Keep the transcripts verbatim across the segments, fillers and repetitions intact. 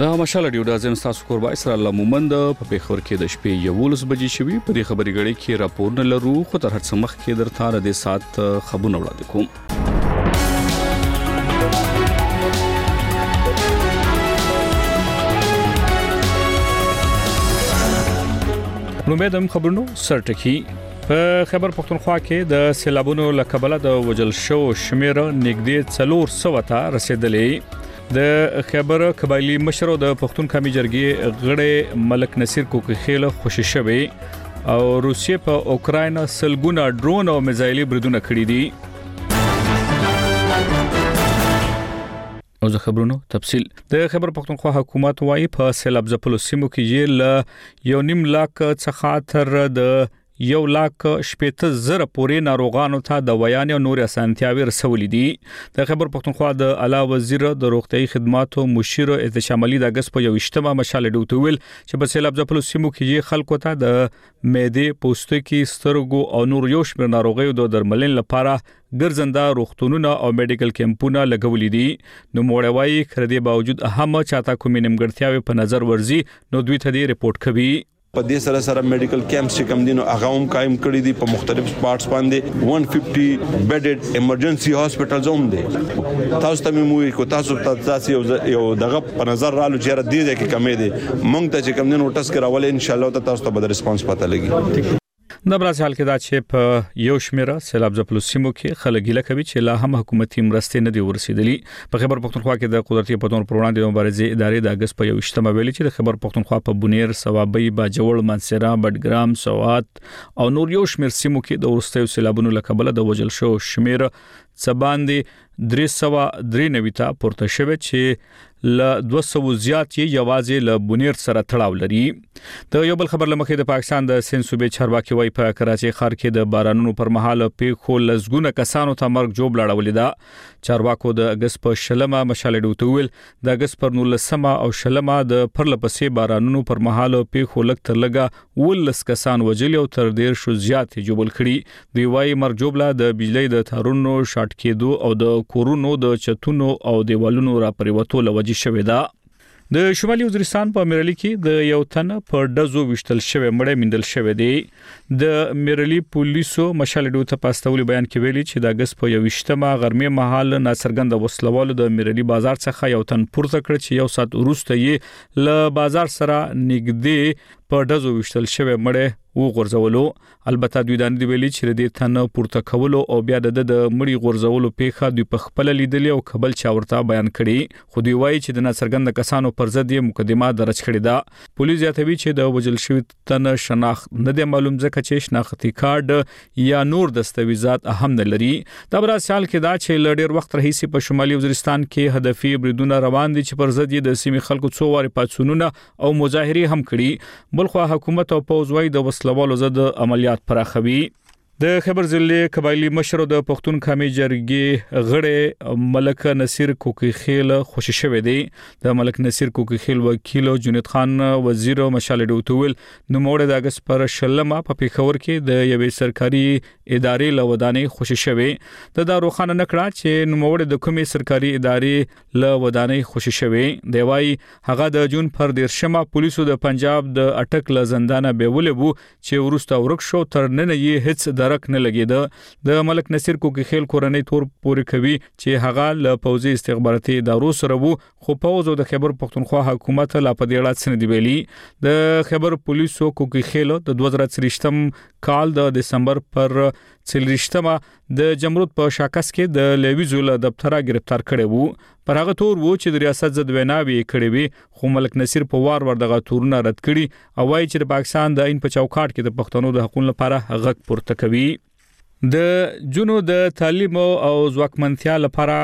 مشال ډیو د ازم تاسو کوربای سره الله مومند په پیښور کې د شپې یولس بجې شوي په دې خبري غړي کې راپور نه لرو خو تر هڅه مخ کې درته د سات خبرونه وړاندې کوم. نومېدم خبرونو سرټکی په خبر پښتونخوا کې د سیلابونو لکبله د وجل شو شمیر نږدې څلور سوه ته رسیدلې. د خبر قبایلی مشر د پښتون قومي جرګې غړي ملک نصیر کوکخیل خوشی شوی او روسیې په اوکراین سلګونه ډرون او میزایلي بریدونه کړی دي. او زه خبرونو تفصیل د خبر پښتونخوا حکومت وايي په سیلاب ځپلو سیمو کې یې ل یو نیم لاک څخه تر د یو لاک شپېته زره پورې ناروغانو ته د ویان او نور اسانتیاوي رسولې دي. د خبر پښتونخوا د اعلی وزیر د روغتي خدماتو مشیر احتشامالي د اگست په یو اجتماع مشال ډوتویل چې په سیلاب ځپلو سیمو کې یې خلکو ته د معدې پوستکي سترګو او نور یو شمېر ناروغیو د درملنې لپاره ګرځنده روغتونونه او میډیکل کیمپونه لګولې دي. نو موړوي خردي باوجود اهم چاته کومې نیمګړتیاوي په نظر ورزي نو دوی ته دی رپورت کوي. په دې سره سره میډیکل کیمپس چې کم دینو هغه هم قائم کړی دي په مختلف سپاټس باندې یک سو پنځه پنځه بیډډ ایمرجنسي هاسپټلز هم دي. تاسو ته مو کو تاسو تاسو یو دغه په نظر رالو چې را دي چې کمې دي مونږ ته چې کم دینو ټس کراول ان شاء الله تاسو ته به ریسپانس پته لګي. د برازیل حال کې دا چې په یو شمیره سیلاب ځپلو سیمو کې خلک ګیله کوي چې لا هم حکومتي مرستې نه دي ورسېدلې. په خبر پښتونخوا کې د قدرتي پتون پر وړاندې د مبارزې ادارې د اگست په یو اجتماع ویلي چې د خبر پښتونخوا په بونیر سوابي باجوړ منصره بډګرام سوات او نور یو شمیر سیمو کې د ورستیو سیلابونو لکبله د وجل شو شمیر څباندې درې سوه درې نوي ته پورته شوه چې ل دوه سوه زیات یې یوازې ل بونیر سره تړاو لري. د یو بل خبر لمخې د پاکستان د سند صوبې چارواکي وای په کراچي ښار کې د بارانونو پر مهال پیښو لزګونه کسانو ته مرګ جوړ لاړولې ده. چارواکو د اگست په شلمه مشال ډوتویل د اگست پر نولسمه او شلمه د پرلپسې بارانونو پر مهال پیښو لک تر لګه ولس کسان وجل او تر ډیر شو زیات جوړ کړي. دی وای مرګ جوړ د بجلی د تارونو شاټ کېدو او د کورونو د چتونو او دیوالونو را پریوتو لوجي شوې ده. د شمالي وزیرستان په میرلی کې د یو تن په ډزو وشتل شوی مړی مندل شوی دی. د میرلی پولیسو مشال ډو ته پاستولي بیان کې ویلي چې د اگست په یو اجتماع غرمه مهال ناڅرګند وسلوالو د میرلی بازار څخه یو تن پورته کړ چې یو سات وروسته یې ل بازار سره نږدې په ډزو وشتل شوی مړی و غورځولو. البته دوی د اندې ویلي چې د تن پورته کولو او بیا د مړی غورځولو پیښه دوی په خپل لیدلې او قبل چا ورته بیان کړي. خو دوی وایي چې د ناڅرګند کسانو پر ضد یې مقدمه درج کړې ده. پولیس یاتوي چې د وجل شوی تن شناخت نه دی معلوم ځکه چې شناختی کارت یا نور دستاویزات اهم نه لري. د برازیل کې دا چې لړ ډیر وخت رئیس په شمالي وزیرستان کې هدفي بریدونه روان دي چې پر ضد یې د سیمې خلکو څو واره پاتسونونه او مظاهره هم کړي. بلخو حکومت او پوز وای د وسلوالو ضد عملیات پراخوي. د خبر ضلع قبایلی مشر د پښتون قومي جرګې غړي ملک نصیر کوکخیل خوشی شوی دی. د ملک نصیر کوکخیل وکیل جنید خان وزیر مشال ډوتویل نو موړ د اگست پر شلمه په پیښور کې د یوې سرکاري ادارې لودانې خوشی شوی. د داروخانه نکړه چې نو موړ د کومې سرکاري ادارې لودانې خوشی شوی. دی وای هغه د جون پر دیرشمه پولیسو د پنجاب د اٹک ل زندانه بیولې وو چې ورسته ورک شو تر نن یې هیڅ درک نه لګیده. د ملک نصیر کوکخیل کورنۍ تور پورې کوي چې هغه ل پوزي استخباراتي ادارو سره وو خو پوز او د خبر پښتونخوا حکومت لا په دې اړه څه نه دی ویلي. د خبر پولیسو کوکخیل د دوه زره څلوېښتم کال د دسمبر پر څلوېښتمه د جمرود په شاکس کې د لیویزو له دفتره گرفتار کړي وو. پر هغه تور وو چې د ریاست ضد ویناوي کړي وي خو ملک نصیر په وار ور دغه تورونه رد کړي او وايي چې د پاکستان د عین په چوکاټ کې د پښتنو د حقوقو لپاره غږ پورته کوي. د جنو د تعلیم او ځواکمنتیا لپاره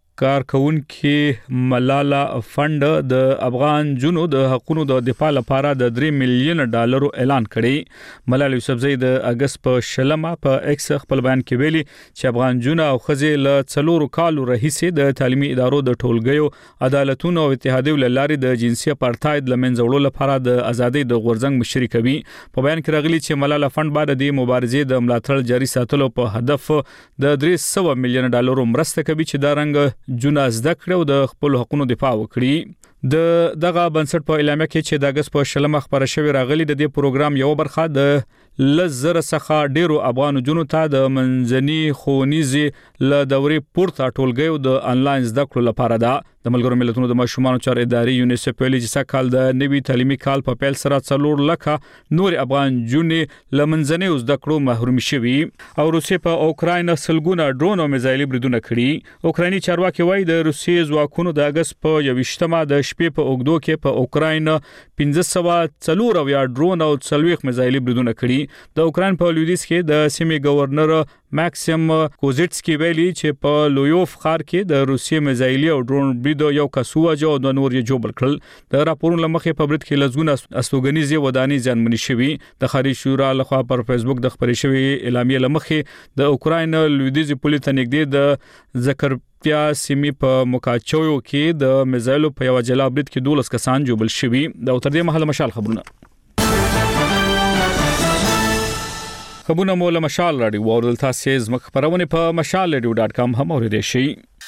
کارکونکو ملاله فند د افغان جنو د حقوقو د دفاع لپاره د درې میلیون ډالرو اعلان کړي. ملاله یوسفزۍ د اگست په شلمه په ایکس خپل بیان کې ویلي چې افغان جنو او خزې له څلورو کالو راهیسې د تعلیمي ادارو د ټولګیو عدالتونو او اتحادیو لارې د جنسي اپارټاید لمنځه وړلو لپاره د ازادۍ د غورځنګ مشري کوي. په بیان کې راغلي چې ملاله فند باندې د مبارزې د ملاتړ جاري ساتلو په هدف د درې سوه میلیون ډالرو مرسته کوي چې دا رنګ جون زده کړو د خپل حقوقو دفاع وکړي. د دغه بنسټ په اعلامیه کې چې د اگست په شلمه خبره شوې راغلي د دې پروګرام یو برخه د لزر څخه ډیرو افغان جنونو ته د منځني ښوونیزي ل دورې پورته ټولګیو د انلاین زده کړو لپاره ده. د ملګرو ملتونو د ماشومان چارو ادارې یونیسف ویلي چې سکهال د نوي تعلیمي کال په پیل سره څلور لکه نور افغان جنې ل منځني زده کړو محروم شوي او روسیې په اوکراین سلګونه ډرون او میزایل بریدونه کړي. اوکرایني چارواکي وایي د روسیې ځواکونو د اگست په یوشتمه د شپې په اوګدو کې په اوکراین پنځه سوه څلور او یا ډرون او څلويخ میزایل بریدونه کړي. د اوکراین په لویدیځ کې د سیمې گورنر ماکسیم کوزیټسکی ویلي چې په لویوف ښار کې د روسیې میزایل او ډرون برید یو کس وجو او د نور یې جوړ کړل. د راپورونو لمخې په برید کې لزګونه استوګنیزي وداني ځانمنې شوي. د خارجي شورا لخوا پر فیسبوک د خبرې شوی اعلامیه لمخې د اوکراین لویدیځ پولیس ته نږدې د ذکر بیا سیمې په موکاچویو کې د میزایلو په یو جلا برید کې دولس کسان جوړ شوي. د تر دې مهاله مشال خبرونه خبرونه مو له مشال راډیو ورول تاسو زموږ خبرونه په مشال راډیو ډاټ کام هم اوریدئ شئ.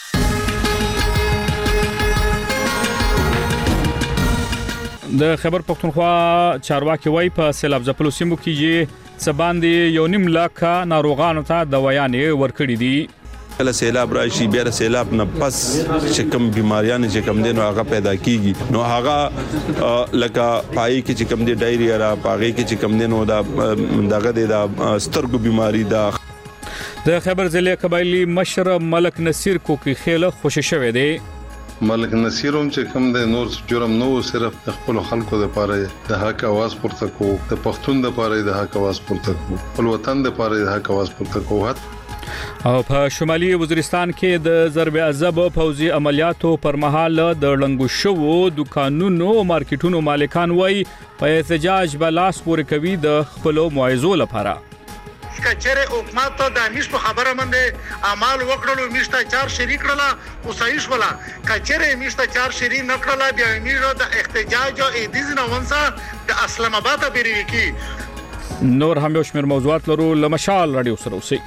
د خبر پښتونخوا چارواکي وای په سیلاب ځپلو سیمو کې چې باندې یو نیم لک ناروغانو ته دوايانې ورکړې دي. کله سیلاب راشي بیا سیلاب نه پس چې کوم بیماریاں چې کوم دینو هغه پیدا کیږي نو هغه لکه پای کې چې کوم دی ډایریا را پاږي کې چې کوم دینو دا دغه د سترګو بیماری دا. د خبر ضلع قبایلی مشر ملک نصیر کوکی خیله خوشی شوه دی. ملک نصیر هم چې کوم د نور جرم نو صرف د خپل خلکو لپاره د حق आवाज پورته کو د پښتون لپاره د حق आवाज پورته کو خپل وطن لپاره د حق आवाज پورته کو. او په شمالي وزیرستان کې د ضرب عذاب پوځي عملیاتو پر مهال د لنګو شوو دکانونو او مارکیټونو مالکان وای په احتجاج بلاس پورې کوي د خپل معایزو لپاره. کچره حکومت ته د میشتو خبره منده اعمال وکړلو میشته چار شریک کړل او صحیح ولا کچره میشته چار شری نکړل بیا میرو د احتجاج او ایدیز نه ونسه د اسلام آباد بیرې کی. نور هم یو شمېر موضوعات لرو لمشال رادیو سره اوسئ.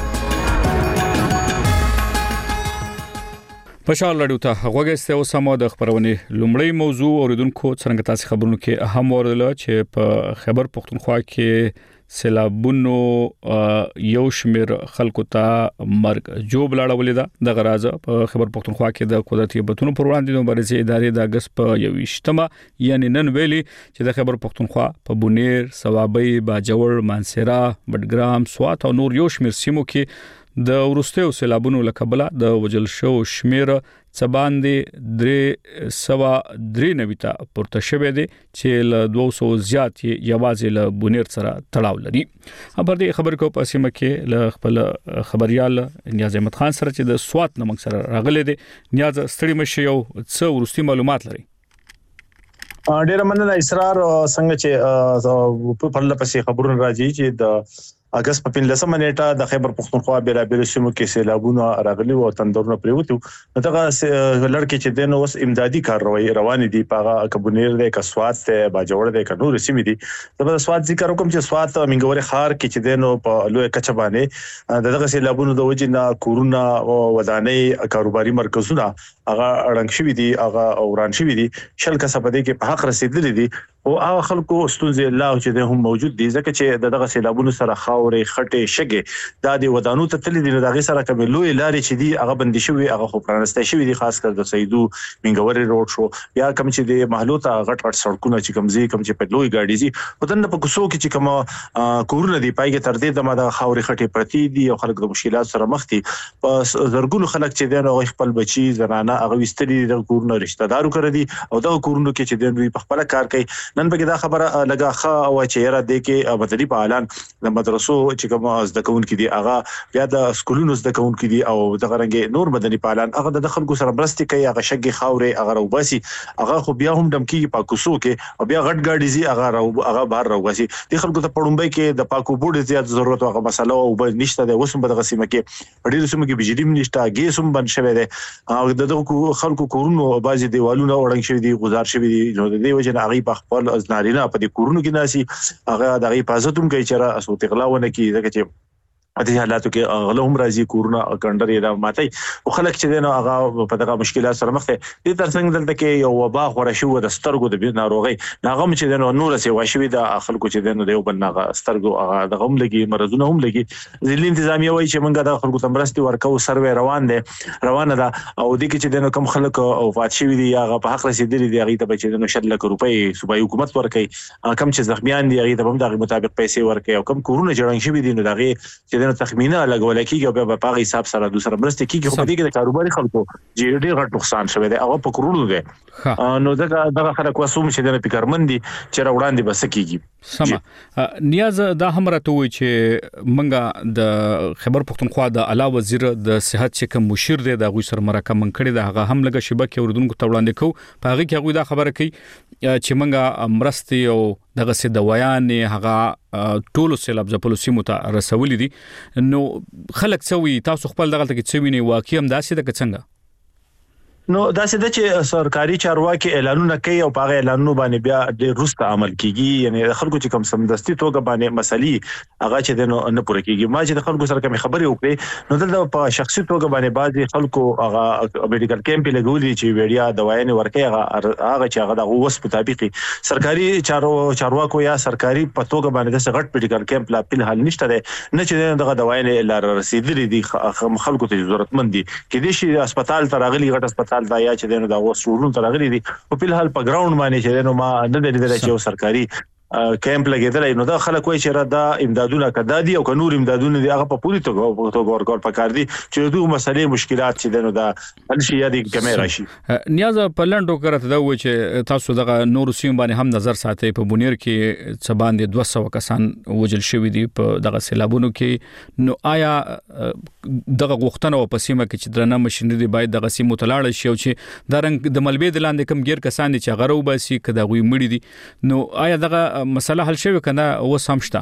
مشال رادیو ته غوږی اوسمه د خبرونه لومړی موضوع اوریدونکو څنګه تاسو خبرونه کې اهم ورله چې په خبر پښتونخوا کې سیلابونو یو شمیر خلکو ته مرګ جوړ لاړولې ده. د غراز په خبر پښتونخوا کې د قدرتي بتونو پر وړاندې د مبارزې ادارې د اگست په یوشتمه یعنی نن ویلي چې د خبر پښتونخوا په بونیر سوابي باجوړ مانسرا بډګرام سوات او نور یو شمیر سیمو کې د ورستیو سیلابونو لکبله د وجل شو شمیر څباندې درې سوا درې نویتا پورته شوه دي چې له دوه سوه زیات یوازې له بونیر سره تړاو لري. خبر دې خبر کو په سیمه کې له خپل خبريال نیاز احمد خان سره چې د سوات نمنګ سره راغلي دي. نیاز ستړي مشه یو څو ورستي معلومات لري. ډېر مننه اسرار څنګه چې په پرله پسې خبرونه راځي چې د اگست په پنځلسمه نیټه د خیبر پښتونخوا بیلابیل سیمو کې سیلابونه راغلي او تندرونه پریوتو. دغه لړکې چې د نو اوس امدادي کاروي روان دي په کبونیر د کسوات ته باجوړ د کنور سیمې دي. د سوات ذکر کوم چې سوات منګوري خار کې چې د نو په لوی کچبانه دغه سیلابونو د وجنه کورونا ودانې کاروباري مرکزونه هغه اړنګ شوی دي هغه اوران شوی دي شل کسبه دي کې په حق رسیدلې دي او هغه خلکو ستونزې الله چې د هم موجود دي ځکه چې دغه سیلابونو سره خاورې خټې شګې د دې ودانو ته تللی دي دغه سره کوم لوی لارې چې دي هغه بندي شوی هغه خو پرانسته شوی دي خاص کر د سیدو منګوري روډ شو یا کوم چې د محلو ته غټ غټ سړکونه چې کوم ځای کوم چې په لوی ګاډي دي ودن په کوڅو کې چې کوم کورونه دي پایګه تر دې د ماده خاورې خټې پرتی دي او خلک د مشکلات سره مخ دي. پس زرګونو خلک چې د خپل بچي زنانه هغه وستري د کورونو رشتہ دارو کړی دي او د کورونو کې چې د دوی په خپل کار کوي. نن به دا خبره لګا خا او چې را دي کې بدلی په اعلان د مدرسو چې کوم زده کوونکي دي هغه بیا د سکولونو زده کوونکي دي او د غرنګ نور بدلی په اعلان هغه د خلکو سره برستي کوي هغه شګي خاورې هغه روباسي هغه خو بیا هم دمکی په کوسو کې او بیا غټ گاډي زی هغه هغه بهر روباسي د خلکو ته پړومبای کې د پاکو بوډ زیات ضرورت هغه مسله او بل نشته د وسم په غسیمه کې ډیر سم کې بجلی نشته ګیس هم بند شوی دی او د خلکو کورونو بازي دیوالونه وړنګ شوی دي گزار شوی دي نو د دې وجه نه هغه په خپل ازنارینه په دې کورونو کې ناسي هغه د حفاظت هم کوي چې را اسو تغلاونه کې ځکه چې دې حالاتو کې غلهم راځي کورونه کندر یې ماتي او خلک چې دنه هغه په دغه مشکلات سره مخ دي د ترڅنګ دلته کې یو وبا خور شو د سترګو د ناروغي ناغم چې دنه نور سي واشوي د خلکو چې دنه د یو بل ناغه سترګو هغه د غم لګي مرزونه هم لګي ځلې انتظامیه وایي چې موږ د خلکو تمرستي ورکو سروې روان دي روانه ده او د کې چې دنه کم خلک او فات شوی دي هغه په حق رسیدلي دي هغه ته چې دنه شل لک روپۍ صوبایي حکومت ورکړي کم چې زخمیان دي هغه ته هم دغه مطابق پیسې ورکړي او کم کورونه جوړن شوی دي نو دغه چې دنه تخمینه لګول کېږي او په هغه حساب سره دوسر برسته کېږي خو دې کې د کاروباري خلکو چې ډېر غټ نقصان شوی دی هغه په کروڑو دی نو دغه دغه خلک وسوم چې د فکرمندي چې راوړاندې بس کېږي سم نیاز دا هم راته وي چې منګه د خبر پختونخوا د اعلی وزیر د صحت چې کوم مشیر دی د غوي سر مرکه من کړی د هغه هم لګه شبکه اردوونکو ته وړاندې کو په هغه کې هغه دا خبره کوي چې منګه مرستي او دغه سي دوايان هغه ټولو سیلاب ځپلو سیمو ته رسولې دي نو خلک څوي تاسو خپل دغه ته کې څوي نه واقعي هم داسې د څنګه نو دا څه د چې سرکاري چارواکي اعلانونه کوي او په اعلانونو باندې بیا د روسته عمل کیږي یعنی خلکو چې کوم سمدستي توګه باندې مسلې هغه چې د نه پوره کیږي ما چې د خلکو سره کوم خبرې وکړې نو دلته په شخصي توګه باندې بعضي خلکو هغه میډیکل کیمپ لګولې چې ویډیا دوايانې ورکې هغه هغه چې هغه د اوس مطابق سرکاري چارو چارواکو یا سرکاري په توګه باندې د غټ میډیکل کیمپ لا په حال نشته نه چې دغه دوايانې لار رسیدلې دي خلکو ته ضرورتمند دي کې دي چې هسپتال ته راغلي غټ هسپتال دا یا چې دنه دا وسورون تر غلي دي او په حال په ګراوند باندې چې دنه ما نه لیدل چې سرکاري کیمپ لګیدل نو دا خلک وایي چې را دا امدادونه کدا دي او نور امدادونه دي هغه په پوری توګه توګه ورکول پکار دي چې دوه مسلې مشکلات چې دنه دا هل شي یادي کیمرا شي نیاز په لندو کرته دا و چې تاسو دغه نور سیم باندې هم نظر ساتي په بونیر کې څه باندې دوه سوه کسان وجل شوی دي په دغه سیلابونو کې نو آیا دغه غوښتنه او پسیمه کې چې درنه ماشينري باید دغه سیمو تلاړ شي او چې د رنګ د ملبې د لاندې کم غیر کسان چې غرو باسي کدا غوي مړي دي نو آیا دغه مسله حل شوی کنه او سمشته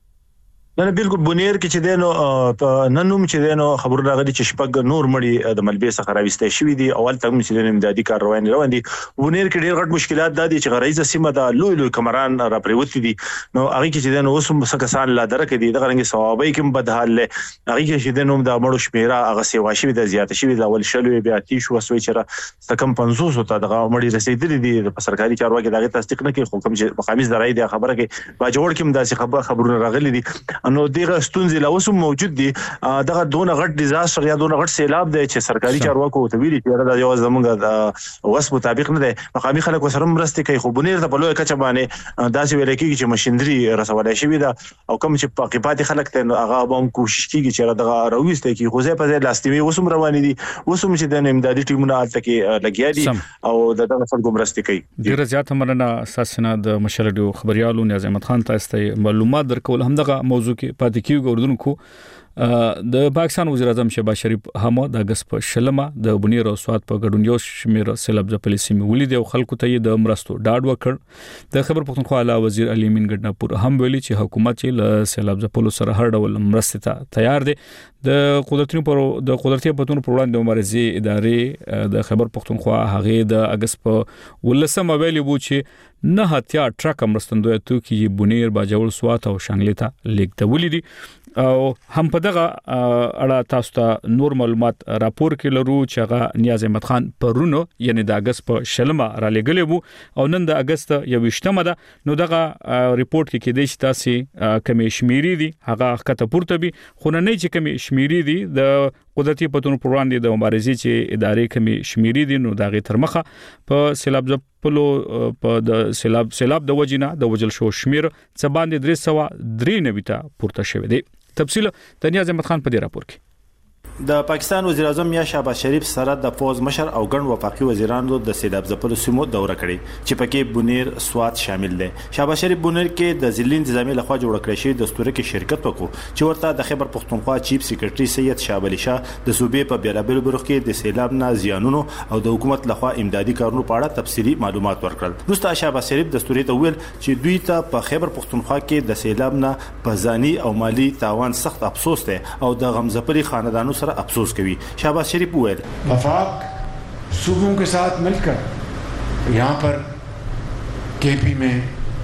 نه بالکل بونیر کې چې دینو ننوم چې دینو خبر راغلي چې شپږ نور مړي د ملبې څخه راويسته شوی دي اول تم چې دینو امدادي کار روان روان دي بونیر کې ډېر غټ مشکلات د دي چې غریزه سیمه د لوی لوی کمران را پریوتی دي نو هغه کې چې دینو اوس مسکسان لا درکې دي د غرنګ ثوابي کې بدحال له هغه کې چې دینو د مړو شمیره هغه سیوا شوی د زیات شوی د اول شلوي بیا تی شو وسوي چې تکم پنځوس ته د مړي رسیدلي دي په سرکاري چارواکي دغه تصدیق نه کوي خو کوم چې مخامس درای دی خبره کې با جوړ کې مداسي خبر خبرونه راغلي دي نو دغه ستونزې لا اوس موجود دي دغه دونه غټ ډیزاستر یا دونه غټ سیلاب دی چې سرکاري چارواکو ته ویلي چې دا یو زمونږ د وس مطابق نه دی مقامي خلکو سره مرسته کوي خو بنیر ته په لوی کچه باندې داسې ویل کېږي چې ماشينري رسولای شي دا او کوم چې پاکپاتي خلک ته هغه هم کوشش کوي چې دغه راويسته کوي خو ځای په ځای لاستیوي وسوم روان دي وسوم چې د امدادي ټیمونه الته کې لګیا دي او دغه خلکو مرسته کوي ډیر زیات مننه اساسنه د مشرډو خبريالو نیاز احمد خان تاسو ته معلومات درکول هم دغه موضوع کې پاتې کیږي اردوونکو د پاکستان وزیر اعظم شهباز شریف هم د اگست په شلمه د بنیر او سواد په ګډون یو شمیر سیلاب ځپلې سیمې ولید او خلکو ته د مرستو ډاډ وکړ د خبر پختونخوا اعلی وزیر علي امین ګډناپور هم ویلي چې حکومت چې له سیلاب ځپلو سره هر ډول مرستې ته تیار دی د قدرتونو پر د قدرتي پتون پر وړاندې مبارزې ادارې د خبر پختونخوا هغه د اگست په ولسمه ویلي وو چې نه هتیا ټرک مرستندوی توکي بنیر باجوړ سوات او شانګلی ته لیکدولې دي او هم په دغه اړه تاسو ته نور معلومات راپور کې لرو چې هغه نیاز احمد خان پرونو یعنی د اگست په شلمه را لګلې وو او نن د اگست یوشتمه ده نو دغه ریپورت کې کې د تاسو کمی شمیري دي هغه کته پورته بي خو نه چې کمی شمیري دي د قدرتي پتون پر وړاندې د مبارزې چې ادارې کمی شمیري دي نو دغه ترمخه په سیلاب ځپلو په د سیلاب سیلاب د وجینا د وجل شو شمیر څه باندې درې سوه درې نوي ته پورته شوی دی تفصیل د نیاز احمد خان په دې راپور کې د پاکستان وزیر اعظم یا شهباز شریف سره د فوز مشر او ګڼ وفاقي وزیرانو د سیلاب ځپلو سیمو دوره کړې چې پکې بونیر سواد شامل دي شهباز شریف بونیر کې د ضلع انتظامی لخوا جوړ کړی شوی دستور کې شرکت وکړو چې ورته د خیبر پختونخوا چیف سیکریټري سید شاه علي شاه د صوبې په بیلابل برخو کې د سیلاب نه زیانونو او د حکومت لخوا امدادي کارونو په اړه تفصیلي معلومات ورکړل وروسته شهباز شریف دستور ته ویل چې دوی ته په خیبر پختونخوا کې د سیلاب نه په ځاني او مالی تاوان سخت افسوس دی او د غمزپلي خاندانو سره افسوس کوي शहबाज शरीफ हुए वफाक सूबों के साथ मिलकर यहाँ पर केपी में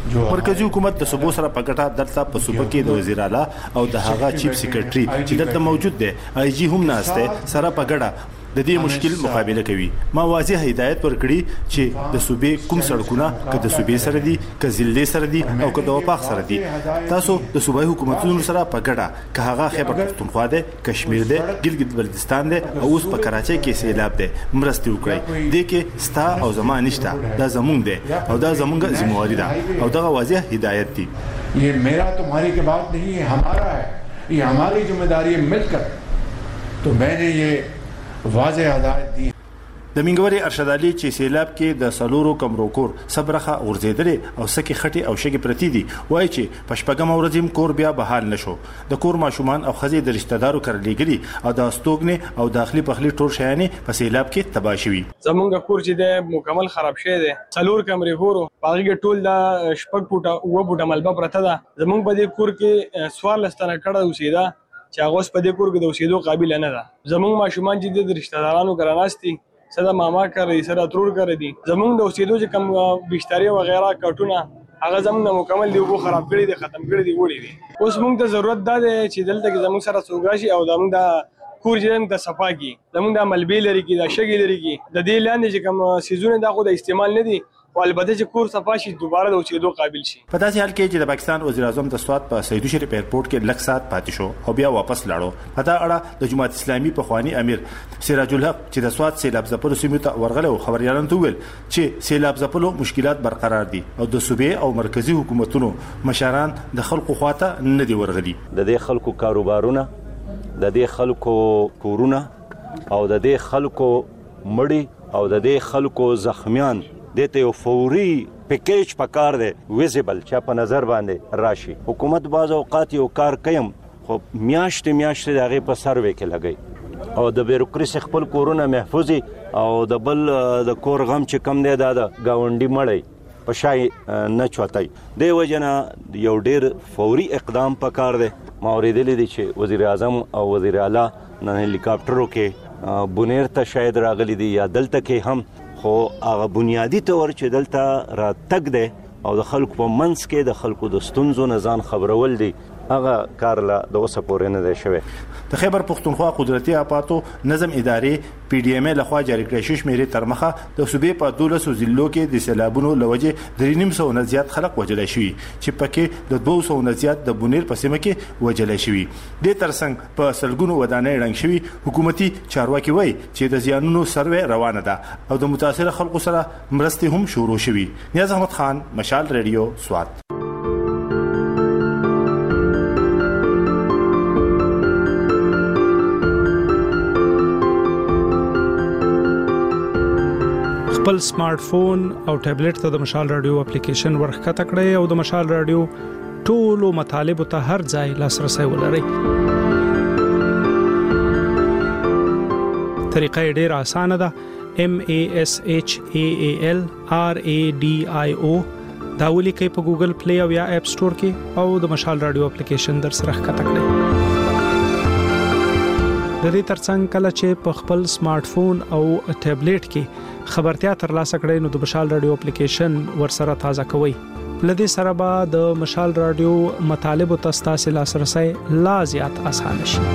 مرکزی حکومت د صوبو سره په ګټه دلته په صوبه کې د وزیر اعلی او د هغه چیف سیکریټري چې دلته موجود دی آی جی هم ناشته سره په ګډه د دې مشکل مقابله کوي. ما واضح هدایت ورکړي چې د صوبې کوم سړکونه که د صوبې سره دي که ضلع سره دي او که د وفاق سره دي تاسو د صوبایي حکومتونو سره په ګډه که هغه خیبر پختونخوا دی کشمیر دی ګلګت بلتستان دی او اوس په کراچۍ کې سیلاب دی مرستې وکړئ. دې کې ستا او زما نشته دا زمونږ دی او دا زمونږ ذمہواری ده او دغه واضح هدایت دی. یہ میرا تمہاری کی بات نہیں ہے ہمارا ہے یہ ہماری ذمہ داری ہے مل کر. تو میں نے یہ واضح ہدایت دی. د منګوري ارشد علي چې سیلاب کې د سلورو کمرو کور صبرخه ورزيدلې او سکه خټي او شګي پرتی دي وای چې پښپګم ورځم کور بیا بحال نشو. د کور ماشومان او خزي د رشتہ دارو کړلېګلي او د استوګنه او داخلي پخلي ټول شایانه په سیلاب کې تباہ شوي. زمونږ کور چې د مکمل خراب شوی دی سلور کمرې کورو پاغي ټول د شپږ فوټه او فوټه ملبه پرته ده. زمونږ په دې کور کې سوال لستنه کړه اوسېدا چې هغه اوس په دې کور کې د اوسېدو قابل نه ده. زمونږ ماشومان چې د رشتہ دارانو کراناستي صدا ماما کوي سره ترور کوي دي زمونږ د اوسېدو چې کم بشتري و غیره کټونه هغه زمونږ مکمل دی وو خراب کړی دي ختم کړی دی وړي دي. اوس موږ ته ضرورت ده چې دلته کې زمونږ سره سوګراشي او زمونږ د کور جن د صفا کی زمونږ د ملبي لري کی د شګي لري کی د دې لاندې چې کم سيزونه دا خو د استعمال نه دي او البته چې کور صفا شي دوباره د اوسېدو قابل شي. په داسې حال کې چې د پاکستان وزیر اعظم د سوات په سیدو شریف ایرپورټ کې لږ سات پاتې شو او بیا واپس لاړو. په دا اړه د جماعت اسلامي په خواني امیر سراج الحق چې د سوات سیلاب ځپلو سیمو ته ورغله او خبريالانو ته ویل چې سیلاب ځپلو مشکلات برقرار دي او د صوبې او مرکزی حکومتونو مشران د خلکو خواته نه دی ورغلي. د دې خلکو کاروبارونه د دې خلکو کورونه او د دې خلکو مړی او د دې خلکو زخمیان دته یو فوري پیکیج پکار دی ویزیبل چې په نظر باندې راشي. حکومت باز اوقات یو کار کوي خو میاشتې میاشتې دغه په سروې کې لګي او د بیروکراسي خپل کورونه محفوظي او د بل د کور غم چې کم دی دا د گاونډي مړی په شای نه چوتای. د وجنه یو ډیر فوري اقدام پکار دی. ما اوریدلې دي چې وزیر اعظم او وزیر اعلی نن هلیکاپټرو کې بونیر ته شاید راغلي دي یا دلته کې هم خو هغه بنیادی تور چې دلته را تک دی او د خلکو په منځ کې د خلکو د ستونزو نه ځان خبرول دي هغه کار لا د اوسه پورې نه دی شوی. د خیبر پختونخوا قدرتي اپاتو نظم ادارې پی ډی ایم لخوا جاری کړی شوی شمیرې تر مخه د صوبې په دولسو ضلعو کې د سیلابونو لوجه درې نیم سو نه زیات خلک وژل شوي چې پکې د دوه سو نه زیات د بونیر په سیمه کې وژل شوي. د ترڅنګ په سلګونو ودانۍ رنګ شوي. حکومتي چارواکي وایي چې د زیانونو سروې روانه ده او د متاثر خلکو سره مرستې هم شروع شوي. نیاز احمد خان مشال ریډیو سوات. خپل سمارټ فون او ټابلیټ ته د مشال رادیو اپلیکیشن ورخته کړئ او د مشال رادیو ټولو مطالب ته هر ځای لاسرسي ولرئ. طریقه ډیره اسانه ده. M A S H A A L R A D I O دا ولیکئ په ګوګل پلی او یا اپ سٹور کې او د مشال رادیو اپلیکیشن در سره ښکته کړئ. د دې ترڅنګ کله چې په خپل سمارټ فون او ټابلیټ کې خبرتیا ترلاسه کړئ نو د مشال رادیو اپلیکیشن ورسره تازه کوئ. لدې سره به د مشال رادیو مطالب او تاسو لاسرسي لا زیات اسانه شي.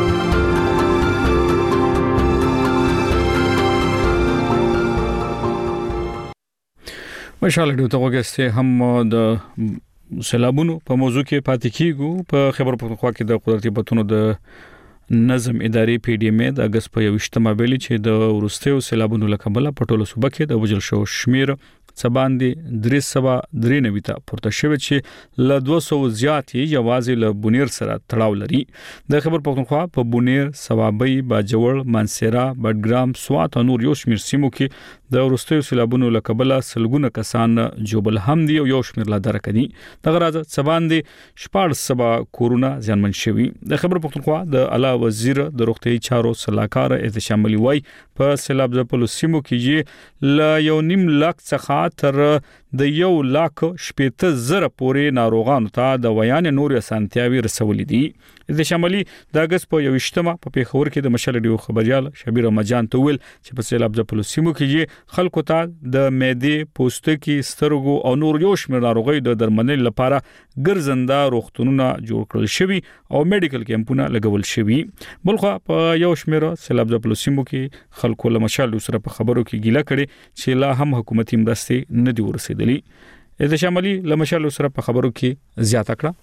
مشال رادیو ته وګورئ هم د سیلابونو په موضوع کې پاتې کیږو. په خبر پختونخوا کې د قدرتي بتونو د نظم ادارې پی ډی ایم د اگست په یوشتمه بیل چې د ورستیو سیلابونو لکبله پټول صوبه کې د وجل شو شمیر څباندې درې سوه درې نوي ته پورته شوی چې ل دوه سوه زیات یوازې له بونیر سره تړاو لري. د خبر پختونخوا په بونیر، سوابي، باجوړ، مانسیرا، بډګرام، سوات او نور یو شمیر سیمو کې د ورستیو سیلابونو لکبله سلګونه کسان جوبل هم دي او یو شمیر لا درکدي. دغه راځه څباندې شپږ سوه کورونه ځانمن شوي. د خبر پختونخوا د اعلی وزیر د روغتي چارو صلاحکار احتشام علي وای په سیلاب ځپلو سیمو کې ل یو نیم لک څخه تر د یو لاک شپېته زره پورې ناروغانو ته د ویان نور اسانتیاوي رسولې دي د شمالي د اگست په یوشتمه په پیښور کې د مشال ډیو خبريال شبیر مجان تویل چې په سیلاب ځپلو سیمو کې خلکو ته د معدې پوستکي سترګو او نور یو شمېر ناروغي د درملنې لپاره ګرځنده روغتونونه جوړ کړل شوي او میډیکل کیمپونه لګول شوي بلخو په یو شمېر سیلاب ځپلو سیمو کې خلکو له مشال سره په خبرو کې ګیله کړي چې لا هم حکومتي مرستې نه دی ورسېدلې د شمالي له مشال سره په خبرو کې زیاته کړه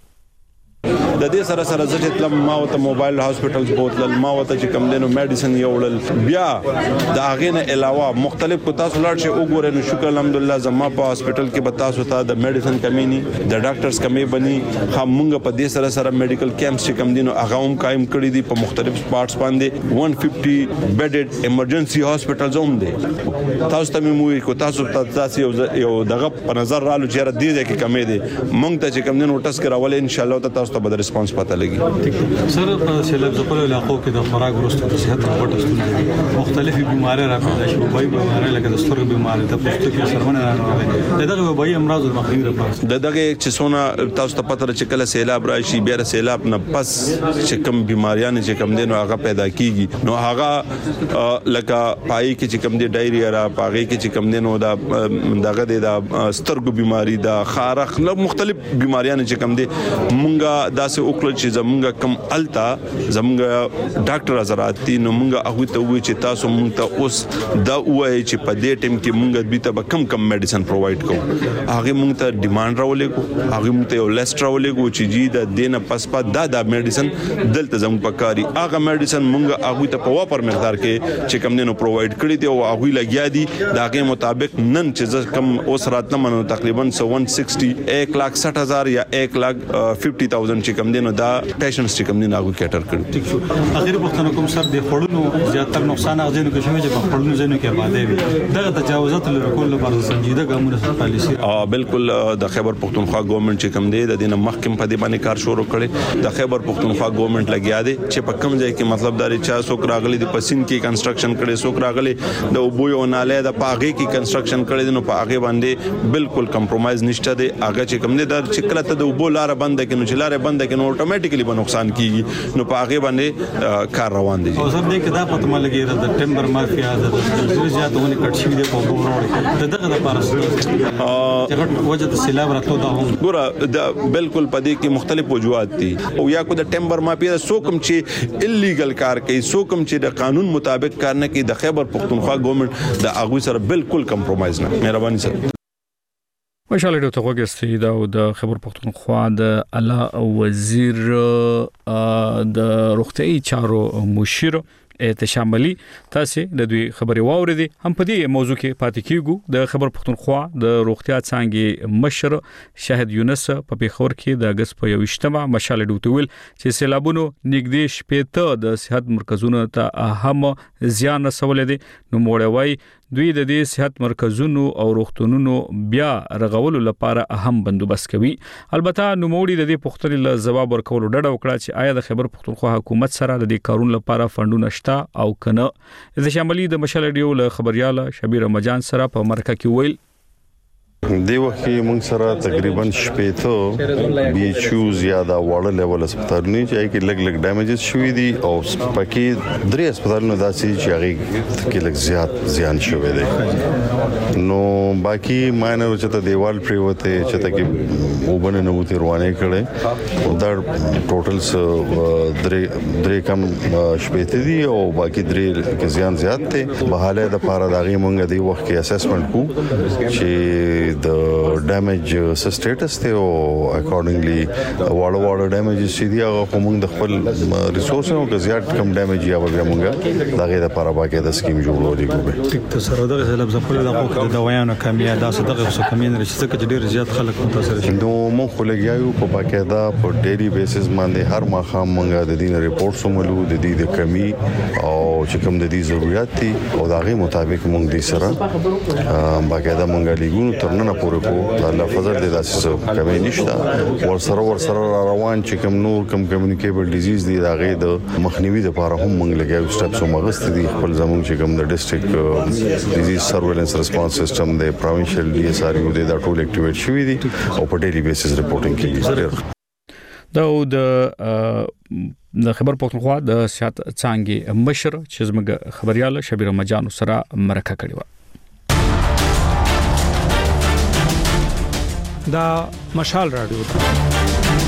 د دې سره سره ځکه تل ما وته موبایل هاسپټلز بوتل ما وته چې کم دینو میډیسن یوړل بیا د هغه نه علاوه مختلف کو تاسو لاړ شي وګورئ نو شکر الحمدلله زما په هاسپټل کې به تاسو ته د میډیسن کمی نه د ډاکټرز کمی بني هم موږ په دې سره سره میډیکل کیمپس چې کم دینو هغه هم قائم کړی دي په مختلف سپاټس باندې one fifty بیډډ ایمرجنسي هاسپټلز هم دي تاسو ته مو کو تاسو ته تاسو یو دغه په نظر رالو چې را دي کې کمی دي موږ ته چې کم دینو ټس کراول ان شاء الله تاسو ته به ریسپانس پته لګي سر په سیلاب ځپلو علاقو کې د خوراک ورستو د صحت لپاره ستونزې مختلفي بیماری راپیدا شي وبای بیماری لکه د سترګو بیماری د پوستکي سرمنه راغلي دغه وبای امراض المخنیه لپاره د دغه چې څونه تاسو ته پته چې کله سیلاب راشي بیا سیلاب نه پس چې کوم بیماریاں چې کوم دینو هغه پیدا کیږي نو هغه لکه پای کې چې کوم دی ډایریا را پاغي کې چې کوم دینو دا دغه د سترګو بیماری دا خارخ مختلف بیماریاں چې کوم دي مونږه داسې وکړل چې زمونږ کم التا زمونږ ډاکټر حضرات دي نو مونږ هغه ته وی چې تاسو مونږ ته اوس دا وایي چې په دې ټیم کې مونږ به ته کم کم میډیسن پروواید کوو هغه مونږ ته ډیماند راولې کو هغه مونږ ته یو لیست راولې کو چې جی د دینه پس په دا دا میډیسن دلته زموږ پکاري هغه میډیسن مونږ هغه ته په واپر مقدار کې چې کم دینو پروواید کړی دی او هغه لګیا دي دا هغه مطابق نن چې کم اوس راتنه منو تقریبا one sixty एक लाख साठ हजार या एक लाख fifty thousand چې کم دینو دا پیشنټس چې کم دینو هغه کیټر کړی ٹھیک شو اخر پښتنه کوم سر د خړونو زیاتره نقصان هغه ځینو کې شوی چې په خړونو ځینو کې باندې وي دغه تجاوزات لرکول لپاره سنجیده ګامونه پالیسي ا بالکل د خیبر پښتونخوا ګورنمنت چې کم دی د دینه محکم په دې باندې کار شروع کړي د خیبر پښتونخوا ګورنمنت لګیا دی چې په کم ځای کې مطلب داري چې څوک راغلي د پسین کې کنسټرکشن کړي څوک راغلي د اوبو یو ناله د پاغي کې کنسټرکشن کړي نو په هغه باندې بالکل کمپرمایز نشته دی هغه چې کم دی د چکله ته د اوبو لار بند کې نو چې لار بند کې نو اتوماتیکلی به نقصان کیږي نو په هغه باندې کار روان دي او سب دې کې دا پته ملګری د ټمبر مافیا د زیاتونه کټ شي د په وګورو دغه لپاره چې وجه د سیلاب راتلو دا هم ګوره دا بالکل په دې کې مختلف وجوهات دي او یا کو د ټمبر مافیا سوکم چې الیګل کار کوي سوکم چې د قانون مطابق کار نه کوي د خیبر پښتونخوا ګورنمنت د هغه سره بالکل کمپرمایز نه مهرباني سره مشال ډیو ته وګورئ دا د خیبر پښتونخوا د اعلی وزیر د روغتي چارو مشیر احتشام علي تاسو د دوی خبري واوریدي هم په دې موضوع کې پاتې کیږو د خبر پښتونخوا د روغتیا څنګه مشر شاهد یونس په پیښور کې د اگست په یوشتمه مشال ډوتویل چې سیلابونو نږدې شپېته د صحت مرکزونو ته اهم زیان رسولې دي نو موړوي دوی د دې صحت مرکزونو او روغتونونو بیا رغولو لپاره اهم بندوبست کوي البته نو موړي د دې پښتنې له جواب ورکولو ډډه وکړه چې آیا د خیبر پښتونخوا حکومت سره د دې کارونو لپاره فندونه شته او کنه د شمالي د مشال ډیو له خبريال شبیر مجان سره په مرکه کې ویل دی وخت موږ سره تقریبا شپېته بي ایچ یو زیاده وړه لیول هسپتالونه چې کې لګ لګ ډیمیجز شوې دي او پکې درې هسپتالونه داسې چې هغه کې لګ زیات زیان شوې دي نو باقي ماینر چې ته دیوال پریوته چې ته کې وبنه نو ته روانه کړي دا ټوټل درې درې کم شپېته دي او باقي درې کې زیان زیات دي بهاله د پاره دغه مونږ دی وخت کې اسسمنت کو چې د ډیمیج سټیټس ته او اکورډنګلی واړه واړه ډیمیج چې دی هغه کوم د خپل ریسورسونو کې زیات کم ډیمیج یا به موږ دغه لپاره باقي د سکیم جوړول دي ګوبه ټیک ته سره دغه سلب زپل د خو د دوايانو کمیه دا څه دغه څه کمین لري چې ډیر زیات خلک متاثر شي نو مو خلګیاو په باقاعده په ډیلی بیسس باندې هر مخام موږ د دې ریپورت سمولو د دې د کمی او چې کوم د دې ضرورت دي او دغه مطابق موږ دې سره باقاعده موږ لګونو تر ترنه پورې کو الله فضل دې داسې کمی نشته ور سره ور سره روان چې کوم نور کوم کمیونیکیبل ډیزیز دی دا غي د مخنیوي لپاره هم موږ لګیاو سټپس مغست دي خپل زموږ چې کوم د ډیسټریکټ ډیزیز سرویلنس ریسپانس سیستم د پروینشل ډي اس ار یو د ټول اکټیویټ شوی دي او په ډیلی بیسس ریپورټینګ کوي دا د د خبر پښتونخوا د سیاست څنګه مشر چې زموږ خبريال شبیر مجان سره مرکه کړې و دا مشال رادیو